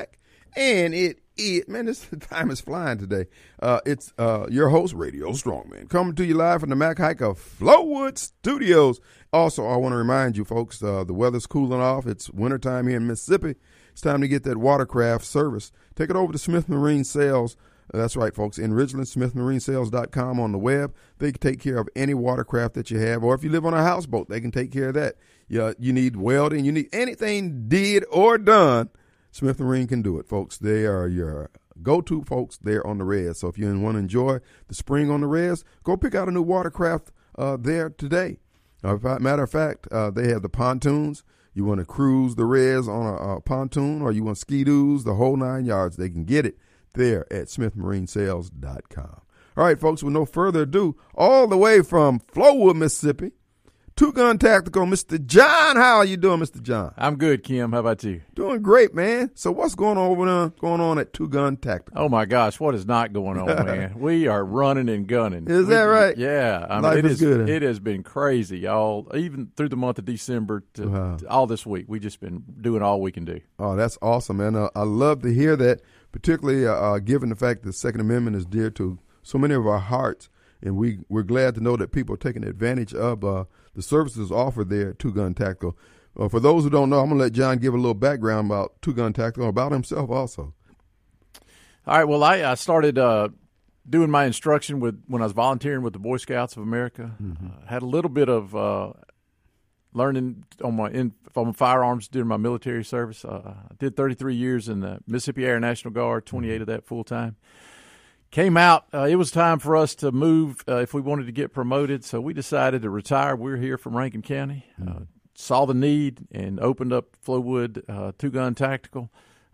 And man, this time is flying today. It's your host, Radio Strongman, coming to you live from the Mac Hike of Flowood Studios. Also, I want to remind you, folks, the weather's cooling off. It's wintertime here in Mississippi. It's time to get that watercraft service. Take it over to Smith Marine Sales. That's right, folks. In Ridgeland, SmithMarineSales.com on the web. They can take care of any watercraft that you have. Or if you live on a houseboat, they can take care of that. You need welding. You need anything did or done. Smith Marine can do it, folks. They are your go-to folks there on the res. So if you want to enjoy the spring on the res, go pick out a new watercraft there today. Matter of fact, they have the pontoons. You want to cruise the res on a pontoon, or you want ski-doos, the whole 9 yards. They can get it there at SmithMarineSales.com. All right, folks, with no further ado, all the way from Flowood, Mississippi, Two Gun Tactical, Mr. John. How are you doing, Mr. John? I'm good, Kim. How about you? Doing great, man. So what's going on at Two Gun Tactical? Oh, my gosh, what is not going on, man? We are running and gunning. Is that right? Yeah. I mean, Life is good. It has been crazy, y'all, even through the month of December to all this week. We've just been doing all we can do. Oh, that's awesome, man. I love to hear that, particularly given the fact that the Second Amendment is dear to so many of our hearts. And we're glad to know that people are taking advantage of the services offered there at Two Gun Tactical. For those who don't know, I'm going to let John give a little background about Two Gun Tactical, about himself also. All right. Well, I started doing my instruction when I was volunteering with the Boy Scouts of America. Had a little bit of learning on firearms during my military service. I did 33 years in the Mississippi Air National Guard, 28 of that full-time. Came out, it was time for us to move if we wanted to get promoted, so we decided to retire. We're here from Rankin County, saw the need, and opened up Flowood Two Gun Tactical,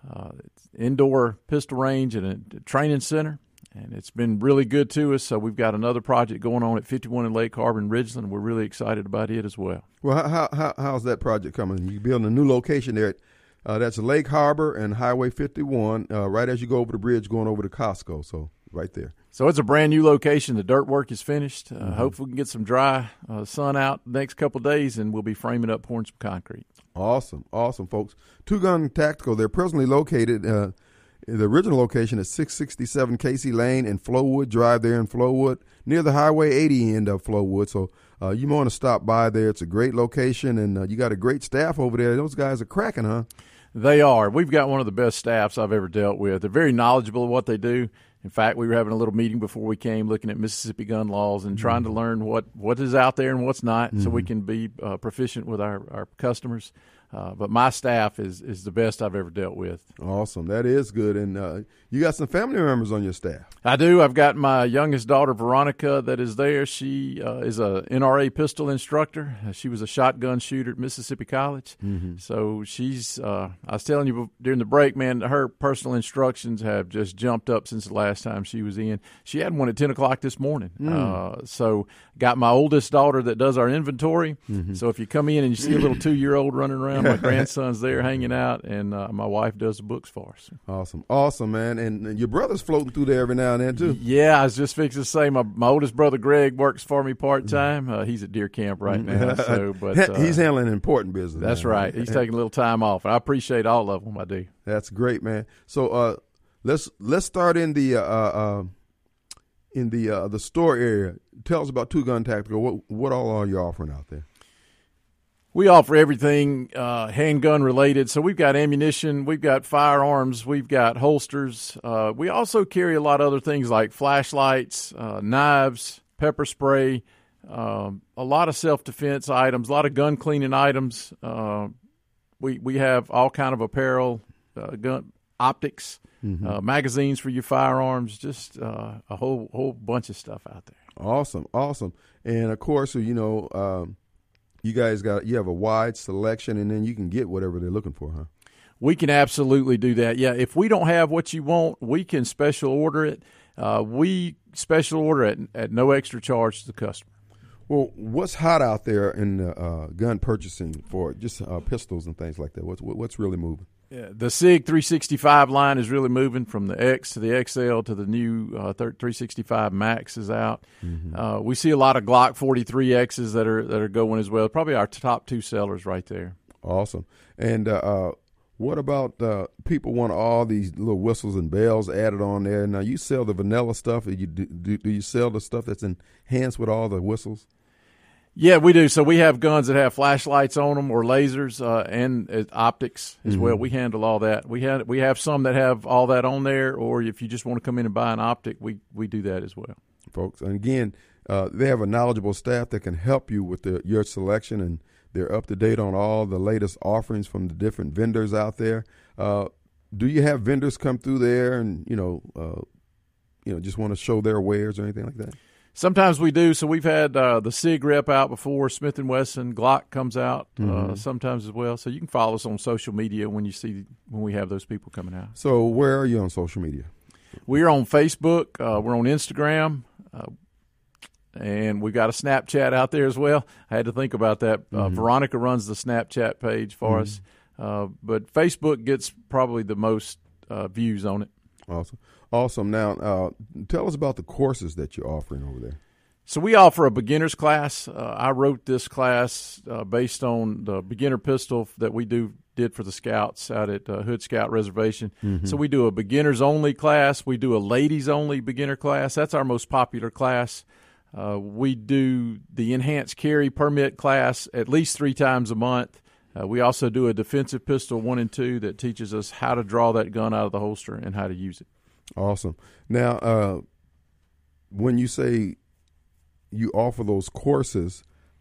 indoor pistol range and a training center, and it's been really good to us. So we've got another project going on at 51 in Lake Harbor in Ridgeland. We're really excited about it as well. Well, how's that project coming? You're building a new location there at that's Lake Harbor and Highway 51, right as you go over the bridge going over to Costco, so right there. So it's a brand-new location. The dirt work is finished. Hopefully we can get some dry sun out the next couple of days, and we'll be framing up, pouring some concrete. Awesome, folks. Two Gun Tactical, they're presently located, the original location is 667 Casey Lane and Flowood Drive there in Flowood, near the Highway 80 end of Flowood. So you want to stop by there. It's a great location, and you got a great staff over there. Those guys are cracking, huh? They are. We've got one of the best staffs I've ever dealt with. They're very knowledgeable of what they do. In fact, we were having a little meeting before we came, looking at Mississippi gun laws and trying to learn what is out there and what's not, so we can be proficient with our customers. But my staff is the best I've ever dealt with. Awesome. That is good. And you got some family members on your staff. I do. I've got my youngest daughter, Veronica, that is there. She is a NRA pistol instructor. She was a shotgun shooter at Mississippi College. So she's I was telling you during the break, man, her personal instructions have just jumped up since the last time she was in. She had one at 10 o'clock this morning. So got my oldest daughter that does our inventory. So if you come in and you see a little 2-year-old running around, my grandson's there hanging out, and my wife does the books for us. Awesome, man. And your brother's floating through there every now and then, too. Yeah, I was just fixing to say my oldest brother, Greg, works for me part-time. He's at deer camp right now. But he's handling important business. That's right. He's taking a little time off, and I appreciate all of them. I do. That's great, man. So let's start in the store area. Tell us about Two Gun Tactical. What all are you offering out there? We offer everything handgun related. So we've got ammunition, we've got firearms, we've got holsters. We also carry a lot of other things like flashlights, knives, pepper spray, a lot of self-defense items, a lot of gun cleaning items. We have all kind of apparel, gun optics, magazines for your firearms, just a whole bunch of stuff out there. Awesome. And of course, you guys you have a wide selection, and then you can get whatever they're looking for, huh? We can absolutely do that. Yeah, if we don't have what you want, we can special order it. We special order at no extra charge to the customer. Well, what's hot out there in gun purchasing for just pistols and things like that? What's really moving? Yeah, the SIG 365 line is really moving from the X to the XL to the new 365 Max is out. We see a lot of Glock 43Xs that are going as well. Probably our top two sellers right there. Awesome. And What about people want all these little whistles and bells added on there? Now, you sell the vanilla stuff. Do you sell the stuff that's enhanced with all the whistles? Yeah, we do. So we have guns that have flashlights on them or lasers and optics as well. We handle all that. We have some that have all that on there, or if you just want to come in and buy an optic, we do that as well. Folks, and again, they have a knowledgeable staff that can help you with your selection, and they're up to date on all the latest offerings from the different vendors out there. Do you have vendors come through there and just want to show their wares or anything like that? Sometimes we do. So we've had the SIG rep out before, Smith & Wesson, Glock comes out sometimes as well. So you can follow us on social media when we have those people coming out. So where are you on social media? We're on Facebook. We're on Instagram. And we've got a Snapchat out there as well. I had to think about that. Veronica runs the Snapchat page for us. But Facebook gets probably the most views on it. Awesome. Now, tell us about the courses that you're offering over there. So we offer a beginner's class. I wrote this class based on the beginner pistol that we did for the Scouts out at Hood Scout Reservation. So we do a beginners-only class. We do a ladies-only beginner class. That's our most popular class. We do the enhanced carry permit class at least 3 times a month. We also do a defensive pistol 1 and 2 that teaches us how to draw that gun out of the holster and how to use it. Awesome. Now, when you say you offer those courses,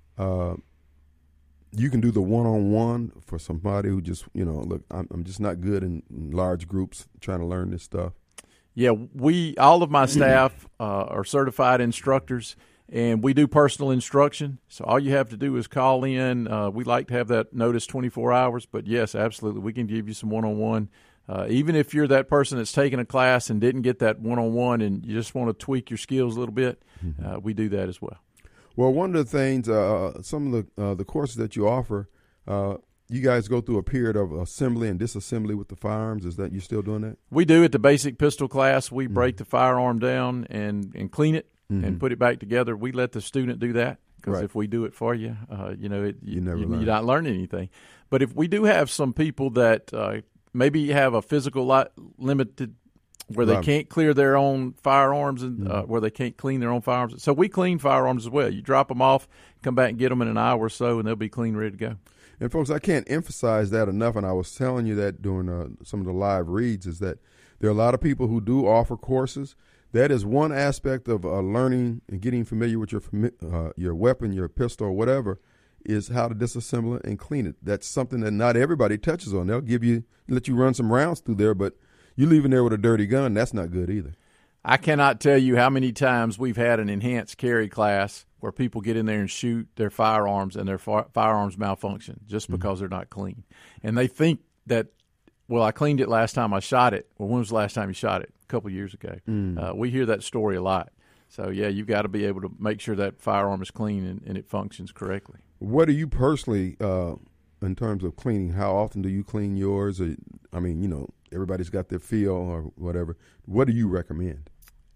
you can do the one-on-one for somebody who just, look, I'm just not good in large groups trying to learn this stuff. Yeah, all of my staff are certified instructors, and we do personal instruction. So all you have to do is call in. We like to have that notice 24 hours, but yes, absolutely, we can give you some one-on-one. Even if you're that person that's taken a class and didn't get that one-on-one and you just want to tweak your skills a little bit, we do that as well. Well, one of the things, some of the courses that you offer, you guys go through a period of assembly and disassembly with the firearms. Is that you still doing that? We do at the basic pistol class. We break the firearm down and clean it and put it back together. We let the student do that because if we do it for you, you're not learning anything. But if we do have some people that maybe have a physical limited where they can't clear their own firearms and where they can't clean their own firearms. So we clean firearms as well. You drop them off, come back and get them in an hour or so, and they'll be clean, ready to go. And, folks, I can't emphasize that enough, and I was telling you that during some of the live reads, is that there are a lot of people who do offer courses. That is one aspect of learning and getting familiar with your weapon, your pistol, or whatever, is how to disassemble it and clean it. That's something that not everybody touches on. They'll let you run some rounds through there, but you leaving there with a dirty gun, that's not good either. I cannot tell you how many times we've had an enhanced carry class where people get in there and shoot their firearms and their firearms malfunction just because they're not clean. And they think that, well, I cleaned it last time I shot it. Well, when was the last time you shot it? A couple of years ago. We hear that story a lot. So, yeah, you've got to be able to make sure that firearm is clean and it functions correctly. What do you personally, in terms of cleaning, how often do you clean yours? Everybody's got their feel or whatever. What do you recommend?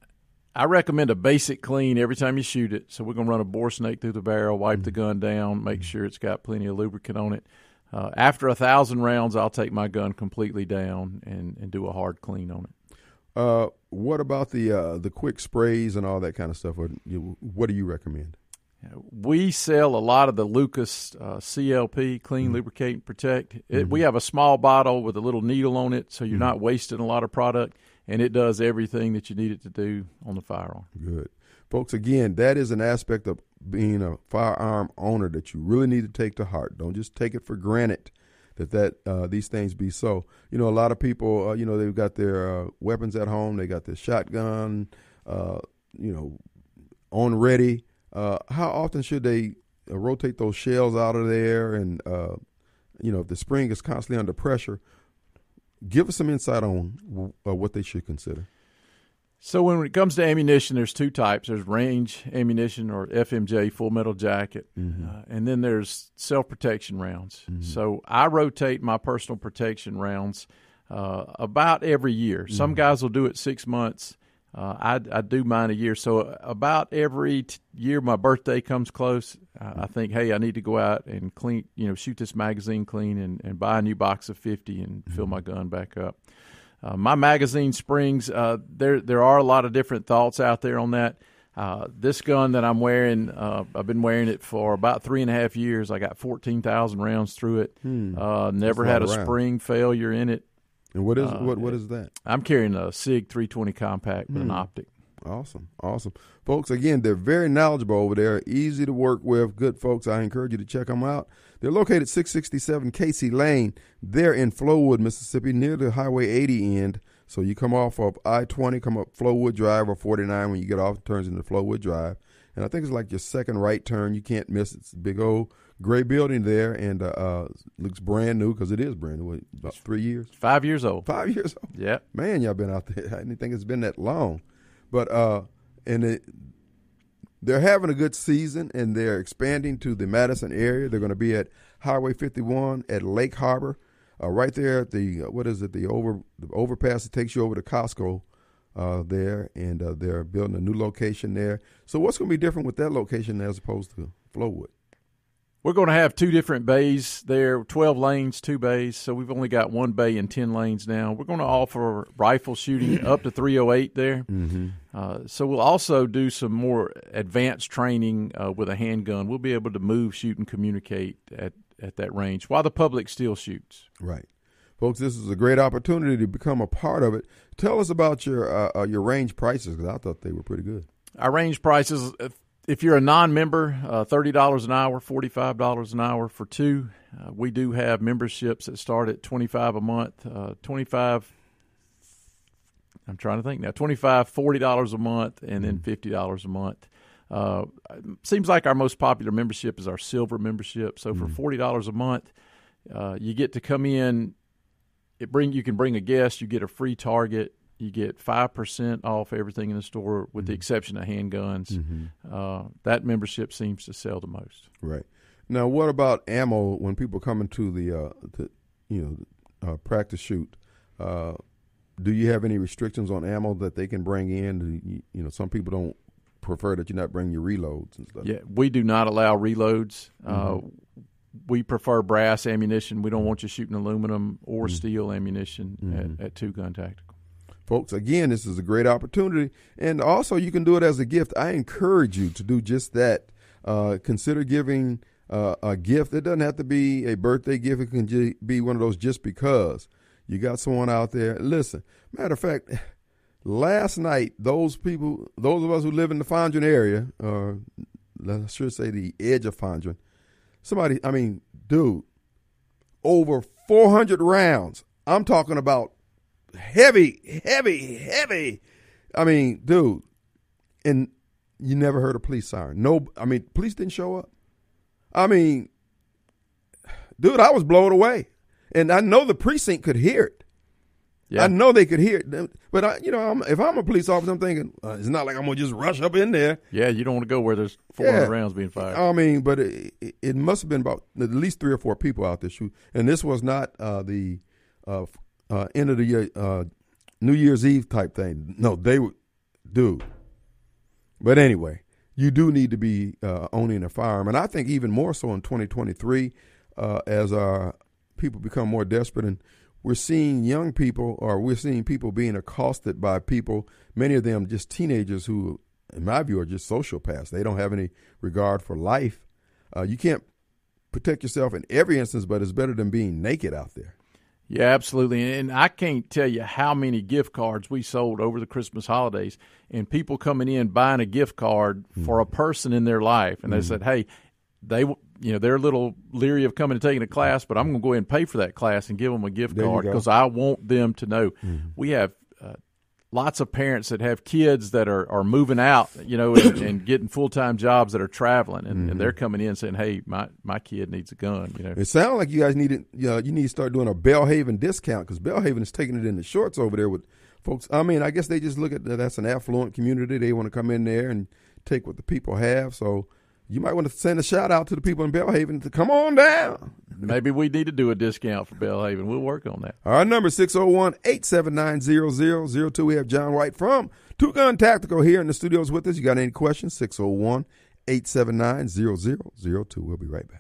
I recommend a basic clean every time you shoot it. So we're going to run a bore snake through the barrel, wipe the gun down, make sure it's got plenty of lubricant on it. After 1,000 rounds, I'll take my gun completely down and do a hard clean on it. What about the quick sprays and all that kind of stuff? What do you recommend? We sell a lot of the Lucas CLP, Clean, Lubricate, and Protect. We have a small bottle with a little needle on it, so you're not wasting a lot of product, and it does everything that you need it to do on the firearm. Good. Folks, again, that is an aspect of being a firearm owner that you really need to take to heart. Don't just take it for granted that these things be so. A lot of people, they've got their weapons at home. They got their shotgun, on ready. How often should they rotate those shells out of there? And, if the spring is constantly under pressure, give us some insight on what they should consider. So when it comes to ammunition, there's 2 types. There's range ammunition, or FMJ, full metal jacket, and then there's self-protection rounds. So I rotate my personal protection rounds about every year. Some guys will do it 6 months. I do mine a year. So about every year my birthday comes close, I think, hey, I need to go out and clean, shoot this magazine clean and buy a new box of 50 and fill my gun back up. My magazine springs, there are a lot of different thoughts out there on that. This gun that I'm wearing, I've been wearing it for about 3.5 years. I got 14,000 rounds through it. Never had a spring failure in it. And what is that? I'm carrying a SIG 320 compact with an optic. Awesome. Folks, again, they're very knowledgeable over there, easy to work with, good folks. I encourage you to check them out. They're located 667 Casey Lane. They're in Flowood, Mississippi, near the Highway 80 end. So you come off of I-20, come up Flowood Drive or 49 when you get off, it turns into Flowood Drive. And I think it's like your second right turn. You can't miss it. It's a big old gray building there, and looks brand new because it is brand new. About 3 years? 5 years old. 5 years old? Yeah. Man, y'all been out there. I didn't think it's been that long. But they're having a good season, and they're expanding to the Madison area. They're going to be at Highway 51 at Lake Harbor, right there at the the overpass that takes you over to Costco there, and they're building a new location there. So what's going to be different with that location as opposed to Flowood? We're going to have 2 different bays there, 12 lanes, 2 bays. So we've only got 1 bay and 10 lanes now. We're going to offer rifle shooting up to .308 there. So we'll also do some more advanced training with a handgun. We'll be able to move, shoot, and communicate at that range while the public still shoots. Right. Folks, this is a great opportunity to become a part of it. Tell us about your range prices, because I thought they were pretty good. Our range prices, if you're a non-member, $30 an hour, $45 an hour for 2. We do have memberships that start at $25 a month, $25, $40 a month, and then $50 a month. Seems like our most popular membership is our silver membership. So for $40 a month, you get to come in. You can bring a guest. You get a free target. You get 5% off everything in the store, with the exception of handguns. That membership seems to sell the most. Right. Now, what about ammo when people come into the practice shoot? Do you have any restrictions on ammo that they can bring in? Some people don't prefer that you not bring your reloads and stuff. Yeah, we do not allow reloads. We prefer brass ammunition. We don't want you shooting aluminum or steel ammunition at 2 Gun Tactical. Folks, again, this is a great opportunity, and also you can do it as a gift. I encourage you to do just that. Consider giving a gift. It doesn't have to be a birthday gift. It can be one of those just because. You got someone out there. Listen, matter of fact, last night, those of us who live in the Fondren area, or I should say the edge of Fondren, over 400 rounds. I'm talking about heavy. I mean, dude, and you never heard a police siren. Police didn't show up. Dude, I was blown away, and I know the precinct could hear it. Yeah. I know they could hear it, but if I'm a police officer, I'm thinking it's not like I'm gonna just rush up in there. Yeah, you don't want to go where there's 400 rounds being fired. But it must have been about at least 3 or 4 people out there shooting, and this was not the end of the year, New Year's Eve type thing. No, they were, dude. But anyway, you do need to be owning a firearm, and I think even more so in 2023, as our people become more desperate, and we're seeing we're seeing people being accosted by people, many of them just teenagers who, in my view, are just sociopaths. They don't have any regard for life. You can't protect yourself in every instance, but it's better than being naked out there. Yeah, absolutely. And I can't tell you how many gift cards we sold over the Christmas holidays, and people coming in buying a gift card for a person in their life. And they said, hey, they're a little leery of coming and taking a class, but I'm going to go ahead and pay for that class and give them a gift card because I want them to know. We have lots of parents that have kids that are moving out, and getting full-time jobs that are traveling, and they're coming in saying, hey, my kid needs a gun. It sounds like you guys you need to start doing a Belhaven discount, because Belhaven is taking it in the shorts over there with folks. I guess they just look at that's an affluent community. They want to come in there and take what the people have. So you might want to send a shout out to the people in Belhaven to come on down. Maybe we need to do a discount for Belhaven. We'll work on that. Our number is 601-879-0002. We have John White from Two Gun Tactical here in the studios with us. You got any questions? 601-879-0002. We'll be right back.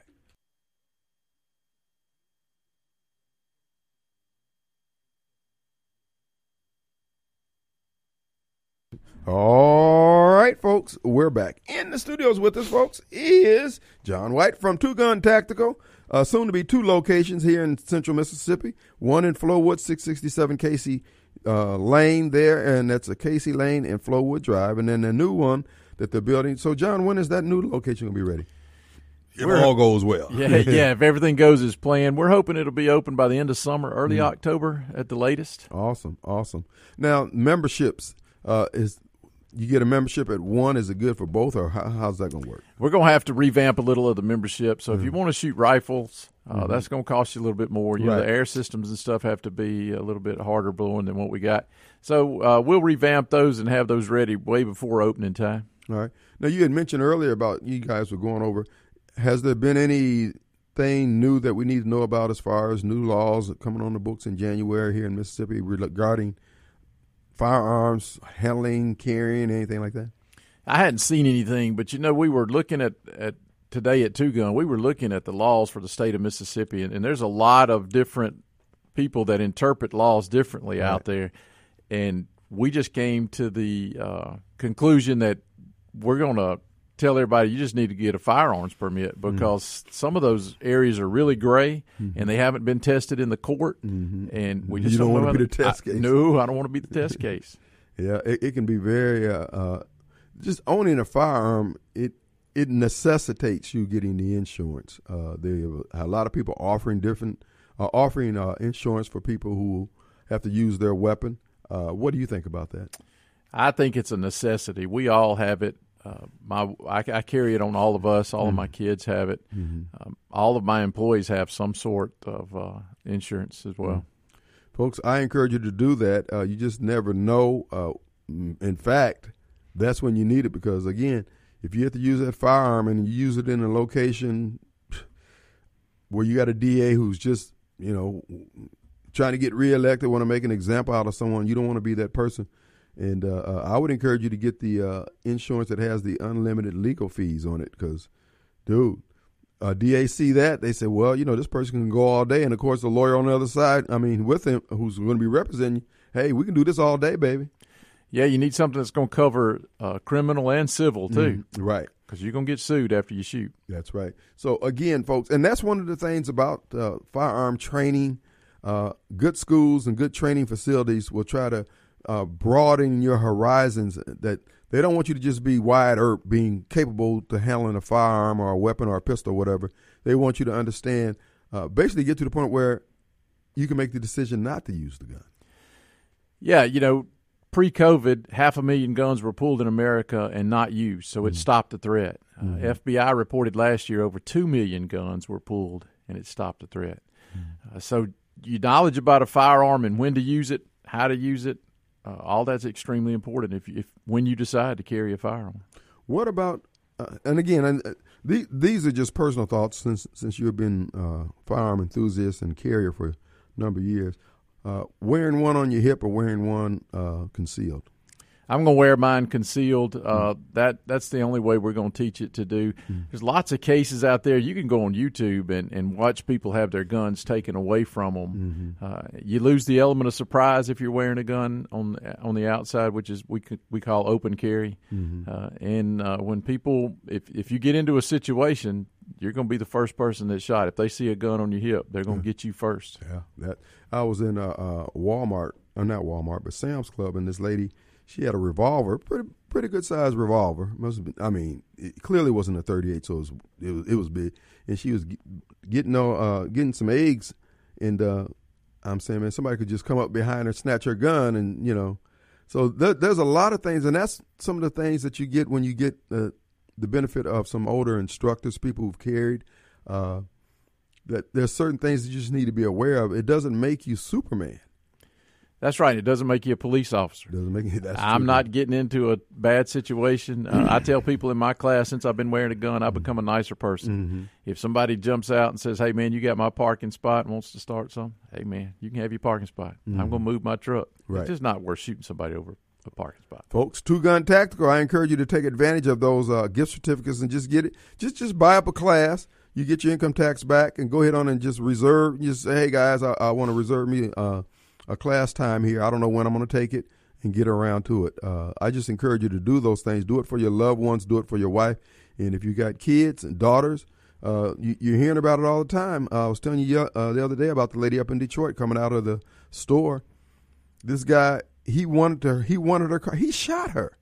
All right, folks, we're back. In the studios with us, folks, is John White from Two Gun Tactical. Soon to be 2 locations here in central Mississippi. One in Flowood, 667 Casey Lane there, and that's a Casey Lane and Flowood Drive. And then the new one that they're building. So, John, when is that new location going to be ready? If all goes well. Yeah, if everything goes as planned. We're hoping it'll be open by the end of summer, early October at the latest. Awesome. Now, memberships, you get a membership at one. Is it good for both, or how's that going to work? We're going to have to revamp a little of the membership. So if you want to shoot rifles, that's going to cost you a little bit more. You know, the air systems and stuff have to be a little bit harder blowing than what we got. So we'll revamp those and have those ready way before opening time. All right. Now, you had mentioned earlier about you guys were going over. Has there been anything new that we need to know about as far as new laws coming on the books in January here in Mississippi regarding firearms, handling, carrying, anything like that? I hadn't seen anything, but, you know, we were looking at today at Two Gun, we were looking at the laws for the state of Mississippi, and there's a lot of different people that interpret laws differently out there. And we just came to the conclusion that we're going to tell everybody you just need to get a firearms permit because some of those areas are really gray and they haven't been tested in the court. And we just don't want to be the test case. No, I don't want to be the test case. Yeah, it can be very just owning a firearm. It necessitates you getting the insurance. There are a lot of people offering insurance for people who have to use their weapon. What do you think about that? I think it's a necessity. We all have it. I carry it on all of us. All of my kids have it. All of my employees have some sort of insurance as well. Folks, I encourage you to do that. You just never know. In fact, that's when you need it because, again, if you have to use that firearm and you use it in a location where you got a DA who's just, trying to get reelected, want to make an example out of someone, you don't want to be that person. And I would encourage you to get the insurance that has the unlimited legal fees on it because, dude, DA see that, they say, well, this person can go all day. And, of course, the lawyer on the other side, with him, who's going to be representing you, hey, we can do this all day, baby. Yeah, you need something that's going to cover criminal and civil, too. Right. Because you're going to get sued after you shoot. That's right. So, again, folks, and that's one of the things about firearm training. Good schools and good training facilities will try to broaden your horizons, that they don't want you to just be wide or being capable to handling a firearm or a weapon or a pistol or whatever. They want you to understand, basically get to the point where you can make the decision not to use the gun. Yeah, pre-COVID, 500,000 guns were pulled in America and not used, so it stopped the threat. FBI reported last year over 2 million guns were pulled, and it stopped the threat. So your knowledge about a firearm and when to use it, how to use it, all that's extremely important if when you decide to carry a firearm. What about, and again, these are just personal thoughts since you've been firearm enthusiast and carrier for a number of years, wearing one on your hip or wearing one concealed? I'm going to wear mine concealed. That's the only way we're going to teach it to do. There's lots of cases out there. You can go on YouTube and watch people have their guns taken away from them. You lose the element of surprise if you're wearing a gun on the outside, which is we call open carry. And when people, if you get into a situation, you're going to be the first person that's shot. If they see a gun on your hip, they're going to get you first. Yeah, I was in Walmart, or not Walmart, but Sam's Club, and this lady, she had a revolver, pretty good sized revolver. Must have been, it clearly wasn't a .38, so it was big. And she was getting some eggs, and I'm saying, man, somebody could just come up behind her, snatch her gun, and So there's a lot of things, and that's some of the things that you get when you get the benefit of some older instructors, people who've carried. That there's certain things that you just need to be aware of. It doesn't make you Superman. That's right. It doesn't make you a police officer. Doesn't make you. I'm not getting into a bad situation. I tell people in my class, since I've been wearing a gun, I've become a nicer person. If somebody jumps out and says, "Hey, man, you got my parking spot," and wants to start something, hey, man, you can have your parking spot. I'm going to move my truck. Right. It's just not worth shooting somebody over a parking spot. Folks, Two Gun Tactical, I encourage you to take advantage of those gift certificates and just get it. Just buy up a class. You get your income tax back and go ahead on and just reserve. Just say, hey, guys, I want to reserve me a class time here. I don't know when I'm going to take it and get around to it. I just encourage you to do those things. Do it for your loved ones. Do it for your wife. And if you got kids and daughters, you're hearing about it all the time. I was telling you the other day about the lady up in Detroit coming out of the store. This guy, he wanted her car. He shot her.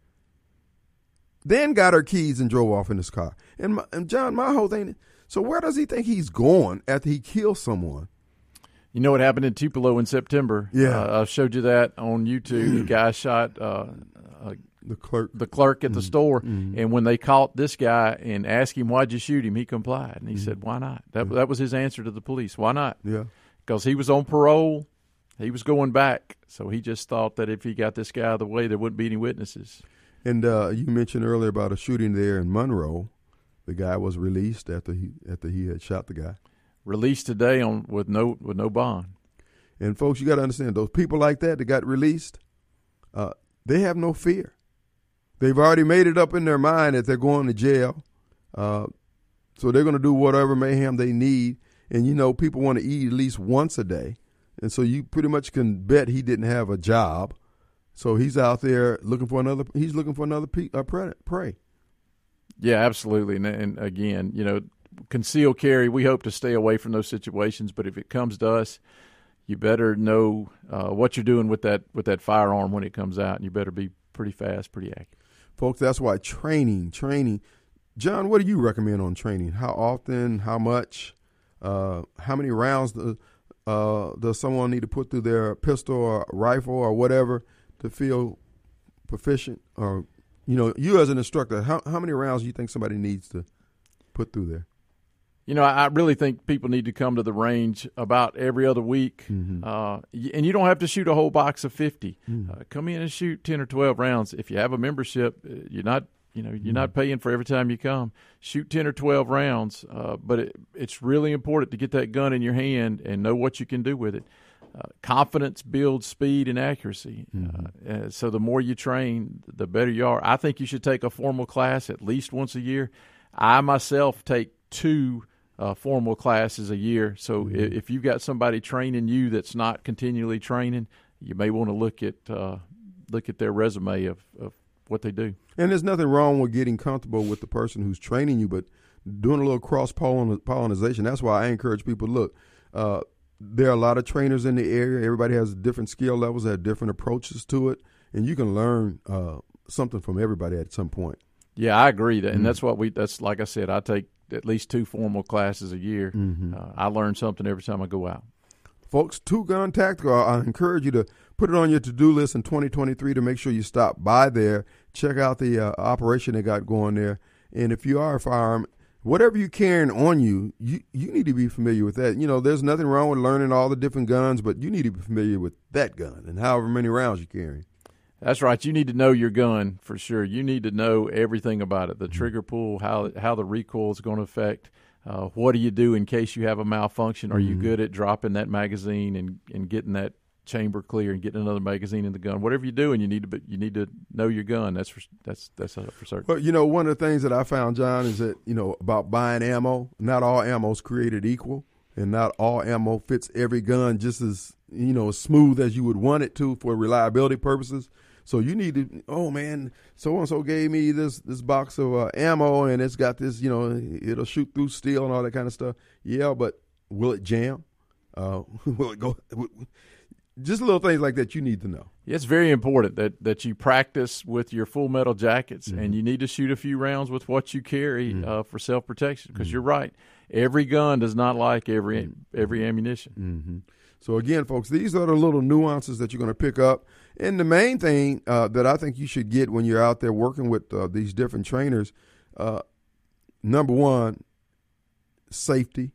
Then got her keys and drove off in his car. And John, my whole thing, so where does he think he's going after he kills someone? You know what happened in Tupelo in September? Yeah. I showed you that on YouTube. The guy shot the clerk at the store, and when they caught this guy and asked him, why'd you shoot him, he complied. And he said, why not? That was his answer to the police. Why not? Yeah. Because he was on parole. He was going back. So he just thought that if he got this guy out of the way, there wouldn't be any witnesses. And you mentioned earlier about a shooting there in Monroe. The guy was released after he had shot the guy. Released today with no bond. And folks, you got to understand, those people like that got released, they have no fear. They've already made it up in their mind that they're going to jail. So they're going to do whatever mayhem they need. And, people want to eat at least once a day. And so you pretty much can bet he didn't have a job. So he's out there looking for another prey. Yeah, absolutely. And again, concealed carry, we hope to stay away from those situations. But if it comes to us, you better know what you're doing with that firearm when it comes out. And you better be pretty fast, pretty accurate. Folks, that's why training. John, what do you recommend on training? How often, how much, how many rounds does someone need to put through their pistol or rifle or whatever to feel proficient? Or, you as an instructor, how many rounds do you think somebody needs to put through there? I really think people need to come to the range about every other week. Mm-hmm. And you don't have to shoot a whole box of 50. Mm-hmm. Come in and shoot 10 or 12 rounds. If you have a membership, you're not paying for every time you come. Shoot 10 or 12 rounds. But it's really important to get that gun in your hand and know what you can do with it. Confidence builds speed and accuracy. Mm-hmm. So the more you train, the better you are. I think you should take a formal class at least once a year. I myself take 2 formal classes a year. So if you've got somebody training you that's not continually training, you may want to look at their resume of what they do. And there's nothing wrong with getting comfortable with the person who's training you, but doing a little cross-pollination. That's why I encourage people, look, there are a lot of trainers in the area. Everybody has different skill levels, have different approaches to it, and you can learn something from everybody at some point. Yeah, I agree. And that's like I said, I take at least 2 formal classes a year. Mm-hmm. I learn something every time I go out. Folks, Two Gun Tactical, I encourage you to put it on your to-do list in 2023 to make sure you stop by there, check out the operation they got going there. And if you are a firearm, whatever you're carrying on you need to be familiar with that. There's nothing wrong with learning all the different guns, but you need to be familiar with that gun and however many rounds you're carrying. That's right. You need to know your gun for sure. You need to know everything about it, the trigger pull, how the recoil is going to affect. What do you do in case you have a malfunction? Are you good at dropping that magazine and getting that chamber clear and getting another magazine in the gun? Whatever you do, and you need to know your gun. That's for certain. Well, one of the things that I found, John, is that about buying ammo. Not all ammo is created equal, and not all ammo fits every gun just as as smooth as you would want it to for reliability purposes. So you need to, oh man, so-and-so gave me this box of ammo and it's got this, it'll shoot through steel and all that kind of stuff. Yeah, but will it jam? Will it go? Just little things like that you need to know. Yeah, it's very important that you practice with your full metal jackets, and you need to shoot a few rounds with what you carry for self-protection, because you're right. Every gun does not like every ammunition. Mm-hmm. So again, folks, these are the little nuances that you're going to pick up. And the main thing that I think you should get when you're out there working with these different trainers, number one, safety.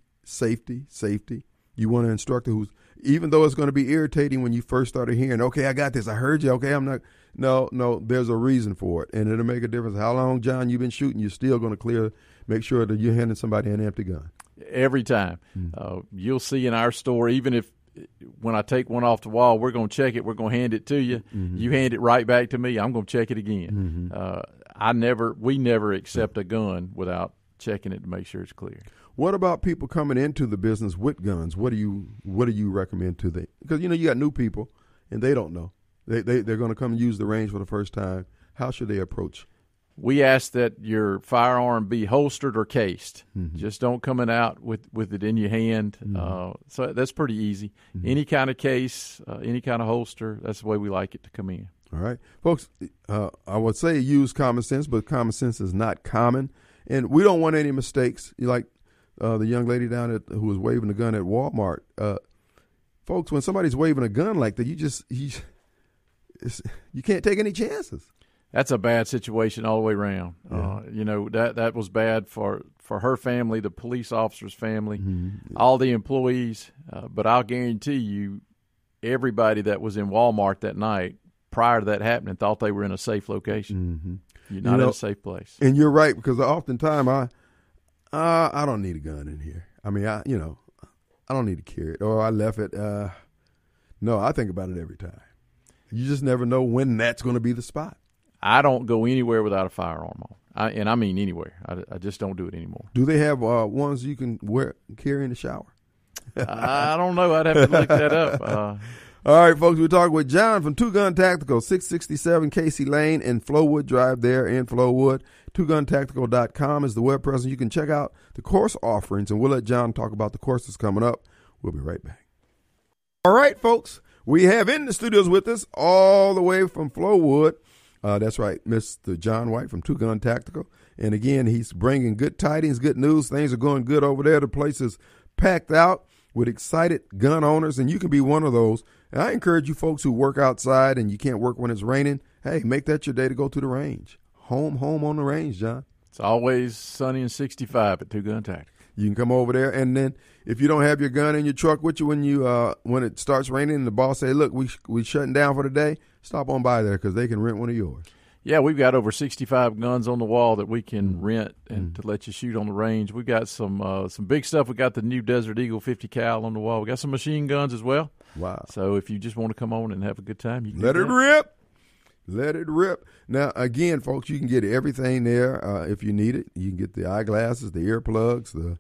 You want an instructor who's, even though it's going to be irritating when you first started hearing, okay, I got this, I heard you, okay, I'm not. No, there's a reason for it. And it'll make a difference. How long, John, you've been shooting, you're still going to make sure that you're handing somebody an empty gun. Every time. You'll see in our store, even if when I take one off the wall, we're going to check it. We're going to hand it to you. You hand it right back to me. I'm going to check it again. We never accept a gun without checking it to make sure it's clear. What about people coming into the business with guns? What do you recommend to them? Because you got new people and they don't know. They're going to come and use the range for the first time. How should they approach? We ask that your firearm be holstered or cased. Just don't come out with it in your hand. So that's pretty easy. Any kind of case, any kind of holster, that's the way we like it to come in. All right. Folks, I would say use common sense, but common sense is not common. And we don't want any mistakes. Like the young lady down who was waving a gun at Walmart. Folks, when somebody's waving a gun like that, you can't take any chances. That's a bad situation all the way around. Yeah. That was bad for her family, the police officer's family, all the employees. But I'll guarantee you, everybody that was in Walmart that night prior to that happening thought they were in a safe location. You're not in a safe place. And you're right, because oftentimes I don't need a gun in here. I mean, I don't need to carry it, or I left it. No, I think about it every time. You just never know when that's going to be the spot. I don't go anywhere without a firearm on. I mean anywhere. I just don't do it anymore. Do they have ones you can carry in the shower? I don't know. I'd have to look that up. All right, folks, we're talking with John from Two Gun Tactical, 667 Casey Lane and Flowood Drive there in Flowood. TwoGunTactical.com is the web presence. You can check out the course offerings, and we'll let John talk about the courses coming up. We'll be right back. All right, folks, we have in the studios with us all the way from Flowood. That's right, Mr. John White from Two Gun Tactical. And again, he's bringing good tidings, good news. Things are going good over there. The place is packed out with excited gun owners, and you can be one of those. And I encourage you folks who work outside and you can't work when it's raining, hey, make that your day to go to the range. Home on the range, John. It's always sunny and 65 at Two Gun Tactical. You can come over there, and then if you don't have your gun in your truck with you when it starts raining and the boss say, look, we shutting down for the day, stop on by there because they can rent one of yours. Yeah, we've got over 65 guns on the wall that we can rent and to let you shoot on the range. We've got some big stuff. We got the new Desert Eagle 50 cal on the wall. We got some machine guns as well. Wow. So if you just want to come on and have a good time, you can let it rip. Let it rip. Now, again, folks, you can get everything there if you need it. You can get the eyeglasses, the earplugs, the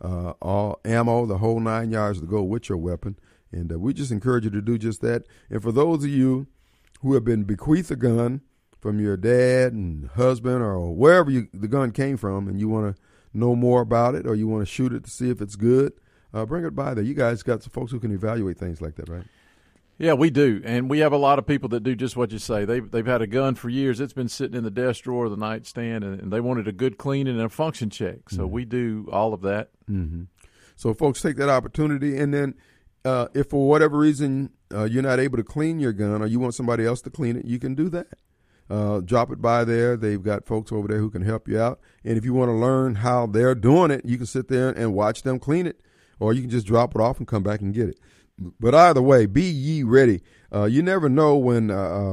all ammo, the whole 9 yards to go with your weapon. And we just encourage you to do just that. And for those of you who have been bequeathed a gun from your dad and husband or wherever the gun came from, and you want to know more about it or you want to shoot it to see if it's good, bring it by there. You guys got some folks who can evaluate things like that, right? Yeah, we do, and we have a lot of people that do just what you say. They've had a gun for years. It's been sitting in the desk drawer or the nightstand, and they wanted a good cleaning and a function check. So we do all of that. Mm-hmm. So folks, take that opportunity, and then if for whatever reason you're not able to clean your gun or you want somebody else to clean it, you can do that. Drop it by there. They've got folks over there who can help you out. And if you want to learn how they're doing it, you can sit there and watch them clean it, or you can just drop it off and come back and get it. But either way, be ye ready. You never know when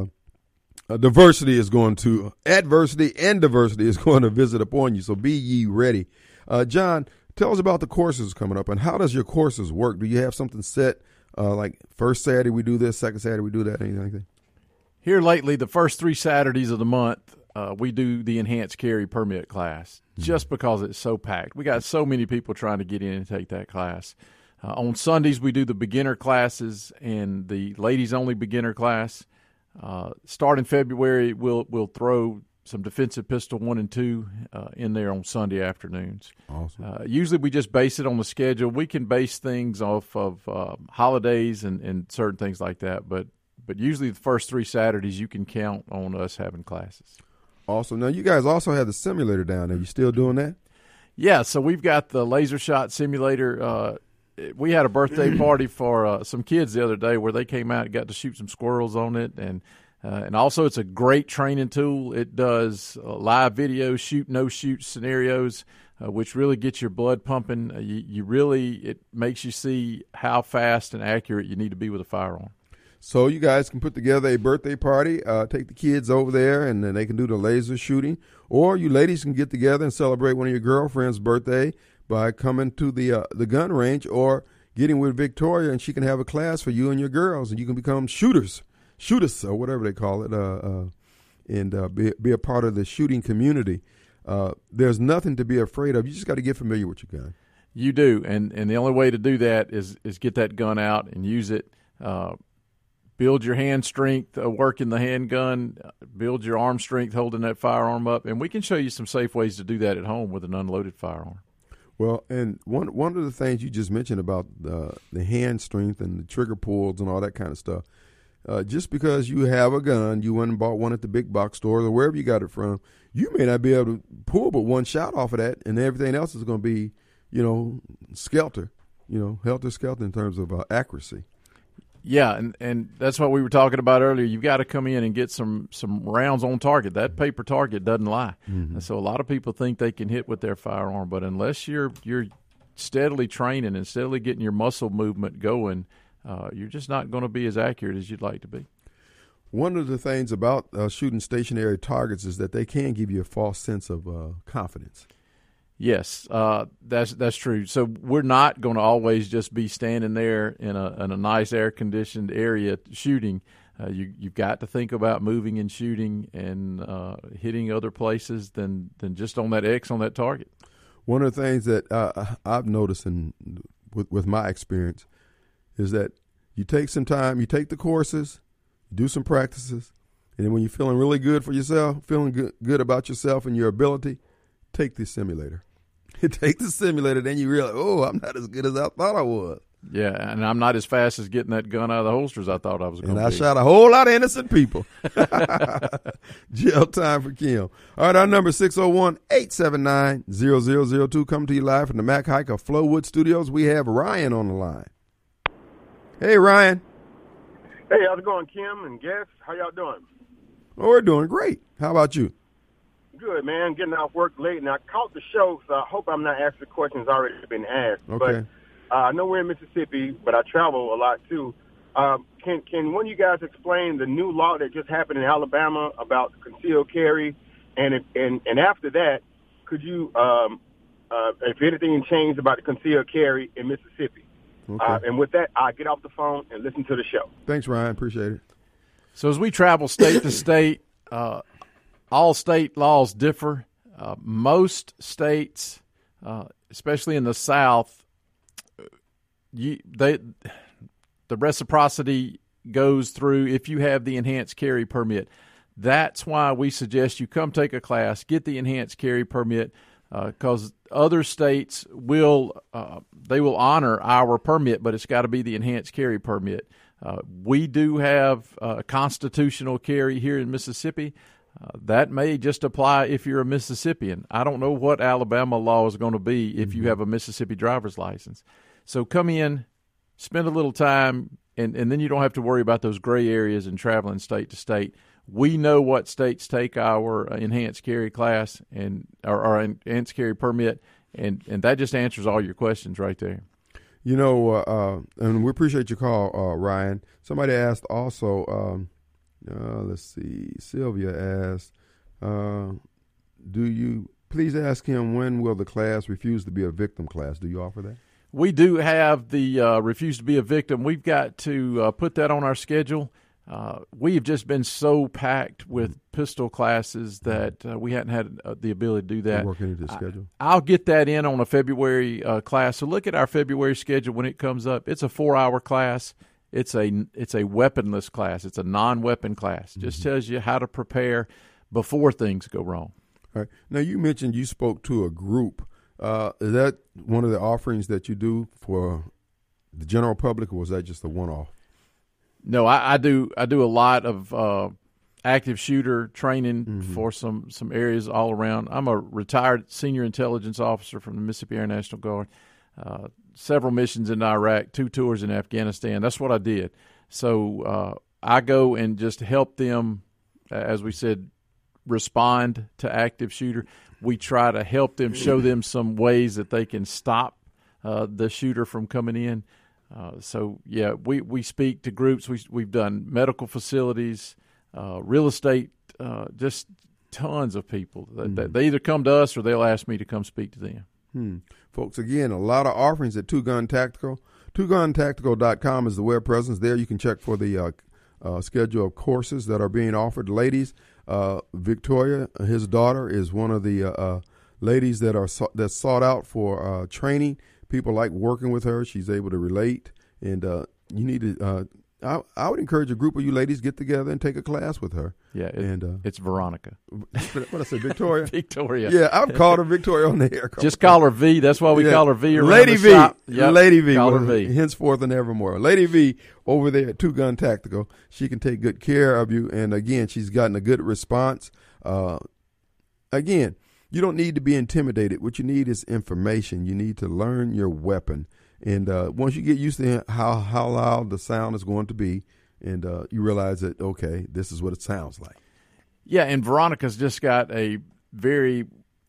adversity and diversity is going to visit upon you. So be ye ready. John, tell us about the courses coming up, and how does your courses work? Do you have something set, like first Saturday we do this, second Saturday we do that, anything like that? Here lately, the first 3 Saturdays of the month, we do the enhanced carry permit class just because it's so packed. We got so many people trying to get in and take that class. On Sundays, we do the beginner classes and the ladies-only beginner class. Starting February, we'll throw some defensive pistol 1 and 2 in there on Sunday afternoons. Awesome. Usually we just base it on the schedule. We can base things off of holidays and certain things like that, but usually the first 3 Saturdays you can count on us having classes. Awesome. Now, you guys also have the simulator down there. You still doing that? Yeah, so we've got the laser shot simulator. We had a birthday party for some kids the other day where they came out and got to shoot some squirrels on it, and also it's a great training tool. It does live video shoot, no shoot scenarios, which really gets your blood pumping. It makes you see how fast and accurate you need to be with a firearm. So you guys can put together a birthday party, take the kids over there, and then they can do the laser shooting, or you ladies can get together and celebrate one of your girlfriend's birthday by coming to the gun range, or getting with Victoria, and she can have a class for you and your girls, and you can become shooters, or whatever they call it, and be a part of the shooting community. There's nothing to be afraid of. You just got to get familiar with your gun. You do, and the only way to do that is get that gun out and use it. Build your hand strength working the handgun. Build your arm strength holding that firearm up, and we can show you some safe ways to do that at home with an unloaded firearm. Well, and one of the things you just mentioned about the hand strength and the trigger pulls and all that kind of stuff, just because you have a gun, you went and bought one at the big box stores or wherever you got it from, you may not be able to pull but one shot off of that, and everything else is going to be, helter-skelter in terms of accuracy. Yeah, and that's what we were talking about earlier. You've got to come in and get some rounds on target. That paper target doesn't lie. Mm-hmm. And so a lot of people think they can hit with their firearm, but unless you're steadily training and steadily getting your muscle movement going, you're just not going to be as accurate as you'd like to be. One of the things about shooting stationary targets is that they can give you a false sense of confidence. Yes, that's true. So we're not going to always just be standing there in a nice air-conditioned area shooting. You've got to think about moving and shooting and hitting other places than just on that X on that target. One of the things that I've noticed with my experience is that you take some time, you take the courses, do some practices, and then when you're feeling really good for yourself, feeling good about yourself and your ability, take the simulator. Take the simulator, then you realize, I'm not as good as I thought I was. Yeah, and I'm not as fast as getting that gun out of the holster as I thought I was going to be. And I shot a whole lot of innocent people. Jail time for Kim. All right, our number is 601-879-0002. Coming to you live from the Mac Haik of Flowood Studios. We have Ryan on the line. Hey, Ryan. Hey, how's it going, Kim and guests? How y'all doing? Oh, we're doing great. How about you? Good, man. Getting off work late, and I caught the show, so I hope I'm not asking questions already been asked. Okay. But I know we're in Mississippi, but I travel a lot, too. Can one of you guys explain the new law that just happened in Alabama about concealed carry? And after that, could you, if anything changed about the concealed carry in Mississippi? Okay. And with that, I'll get off the phone and listen to the show. Thanks, Ryan. Appreciate it. So as we travel state to state, all state laws differ. Most states, especially in the South, the reciprocity goes through if you have the enhanced carry permit. That's why we suggest you come take a class, get the enhanced carry permit, because other states will honor our permit, but it's got to be the enhanced carry permit. We do have constitutional carry here in Mississippi. That may just apply if you're a Mississippian. I don't know what Alabama law is going to be if you have a Mississippi driver's license. So come in, spend a little time, and then you don't have to worry about those gray areas and traveling state to state. We know what states take our enhanced carry class and our enhanced carry permit, and that just answers all your questions right there. And we appreciate your call, Ryan. Somebody asked also, let's see, Sylvia asked, do you please ask him when will the class Refuse to be a Victim class? Do you offer that? We do have the Refuse to be a Victim. We've got to put that on our schedule. We've just been so packed with pistol classes that we hadn't had the ability to do that. Working into the schedule. I'll get that in on a February class. So look at our February schedule when it comes up. It's a 4-hour class. It's a weaponless class. It's a non-weapon class. Just tells you how to prepare before things go wrong. All right. Now, you mentioned you spoke to a group. Is that one of the offerings that you do for the general public, or was that just a one-off? No, I do a lot of active shooter training for some areas all around. I'm a retired senior intelligence officer from the Mississippi Air National Guard. Several missions in Iraq, 2 tours in Afghanistan. That's what I did. So I go and just help them, as we said, respond to active shooter. We try to help them, show them some ways that they can stop the shooter from coming in. We speak to groups. We've done medical facilities, real estate, just tons of people. They either come to us or they'll ask me to come speak to them. Folks, again, a lot of offerings at Two Gun Tactical. TwoGunTactical.com is the web presence. There you can check for the schedule of courses that are being offered. Ladies, Victoria, his daughter, is one of the ladies that's sought out for training. People like working with her. She's able to relate, and you need to. I would encourage a group of you ladies get together and take a class with her. Yeah, it's Veronica. What I say, Victoria? Victoria. Yeah, I've called her Victoria on the air. Just call her V. That's why we call her V around Lady the V. shop. Yep. Lady V. Call her V. Henceforth and evermore. Lady V over there at Two Gun Tactical. She can take good care of you. And again, she's gotten a good response. Again, you don't need to be intimidated. What you need is information. You need to learn your weapon. And once you get used to how loud the sound is going to be, and you realize that, okay, this is what it sounds like. Yeah, and Veronica's just got a very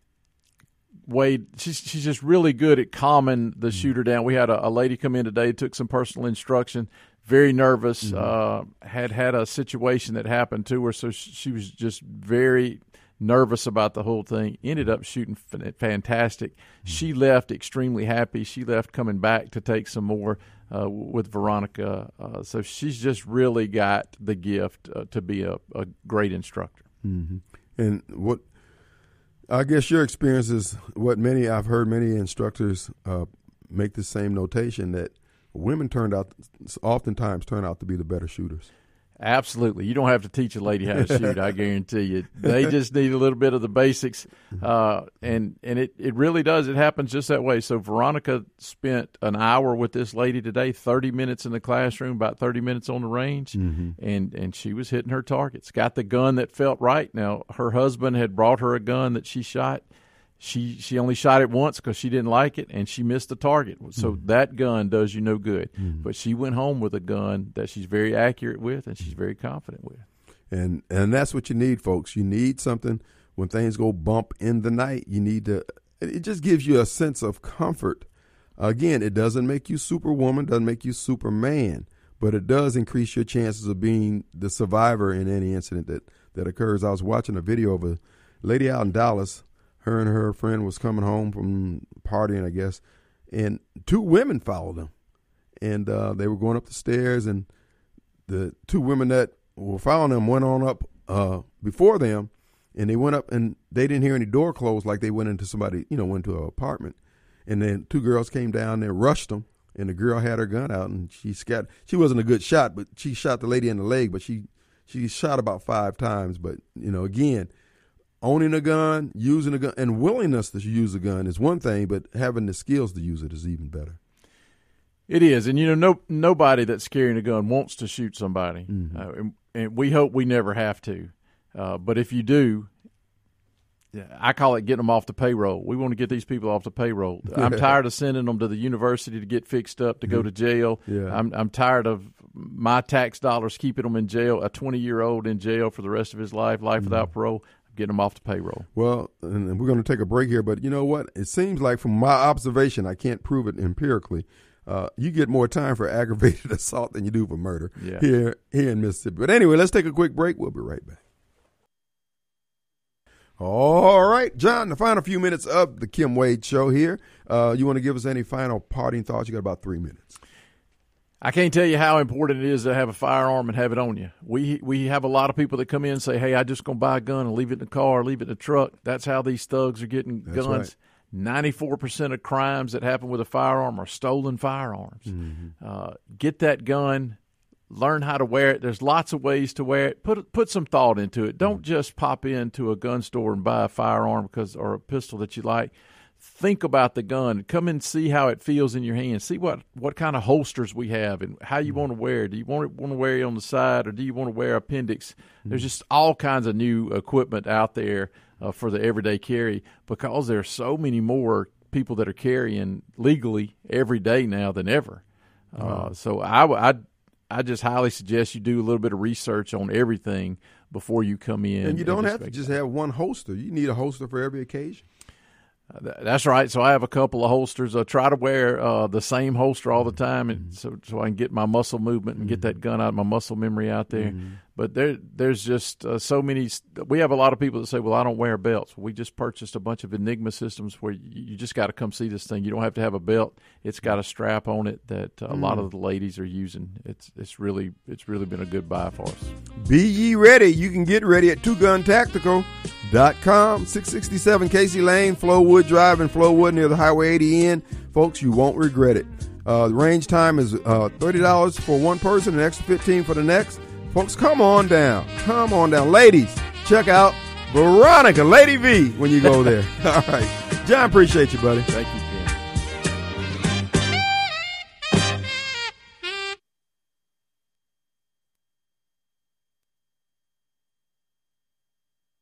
way. She's just really good at calming the shooter down. We had a lady come in today, took some personal instruction, very nervous, had a situation that happened to her, so she was just very nervous about the whole thing. Ended up shooting fantastic. She left extremely happy. She left coming back to take some more with Veronica. So she's just really got the gift to be a great instructor. Mm-hmm. And what I guess your experience is what I've heard many instructors make the same notation, that women oftentimes turn out to be the better shooters. Absolutely. You don't have to teach a lady how to shoot, I guarantee you. They just need a little bit of the basics, and it really does. It happens just that way. So Veronica spent an hour with this lady today, 30 minutes in the classroom, about 30 minutes on the range, and she was hitting her targets. Got the gun that felt right. Now, her husband had brought her a gun that she shot. She only shot it once because she didn't like it, and she missed the target. So that gun does you no good. But she went home with a gun that she's very accurate with and she's very confident with. And that's what you need, folks. You need something when things go bump in the night. You need to. It just gives you a sense of comfort. Again, it doesn't make you Superwoman, doesn't make you Superman, but it does increase your chances of being the survivor in any incident that occurs. I was watching a video of a lady out in Dallas. Her and her friend was coming home from partying, I guess, and two women followed them. And they were going up the stairs, and the two women that were following them went on up before them, and they went up, and they didn't hear any door close like they went into went to an apartment. And then two girls came down there, rushed them, and the girl had her gun out, and she wasn't a good shot, but she shot the lady in the leg, but she shot about 5 times. But, again, owning a gun, using a gun, and willingness to use a gun is one thing, but having the skills to use it is even better. It is, and nobody that's carrying a gun wants to shoot somebody, and we hope we never have to. But if you do, I call it getting them off the payroll. We want to get these people off the payroll. I'm tired of sending them to the university to get fixed up, to go to jail. Yeah. I'm tired of my tax dollars keeping them in jail, a 20-year-old in jail for the rest of his life without parole. Getting them off the payroll. Well, and we're going to take a break here, but you know what? It seems like from my observation, I can't prove it empirically, you get more time for aggravated assault than you do for murder here in Mississippi. But anyway, let's take a quick break. We'll be right back. All right, John, the final few minutes of the Kim Wade Show here. You want to give us any final parting thoughts? You got about 3 minutes. I can't tell you how important it is to have a firearm and have it on you. We have a lot of people that come in and say, hey, I'm just going to buy a gun and leave it in the car, leave it in the truck. That's how these thugs are getting guns. Right. 94% of crimes that happen with a firearm are stolen firearms. Get that gun, learn how to wear it. There's lots of ways to wear it. Put some thought into it. Don't just pop into a gun store and buy a firearm or a pistol that you like. Think about the gun. Come and see how it feels in your hand. See what kind of holsters we have and how you want to wear it. Do you want to wear it on the side, or do you want to wear appendix? There's just all kinds of new equipment out there for the everyday carry, because there's so many more people that are carrying legally every day now than ever. So I just highly suggest you do a little bit of research on everything before you come in. And you don't have to just have one holster. You need a holster for every occasion. That's right. So I have a couple of holsters. I try to wear the same holster all the time, and so I can get my muscle movement and get that gun out, my muscle memory out there. But there's just so many. We have a lot of people that say, well, I don't wear belts. We just purchased a bunch of Enigma systems where you just got to come see this thing. You don't have to have a belt. It's got a strap on it that a lot of the ladies are using. It's really been a good buy for us. Be ye ready. You can get ready at twoguntactical.com, 667 Casey Lane, Flowwood Drive in Flowwood near the Highway 80 end. Folks, you won't regret it. The range time is $30 for one person, an extra $15 for the next. Folks, come on down. Come on down. Ladies, check out Veronica, Lady V, when you go there. All right. John, appreciate you, buddy. Thank you.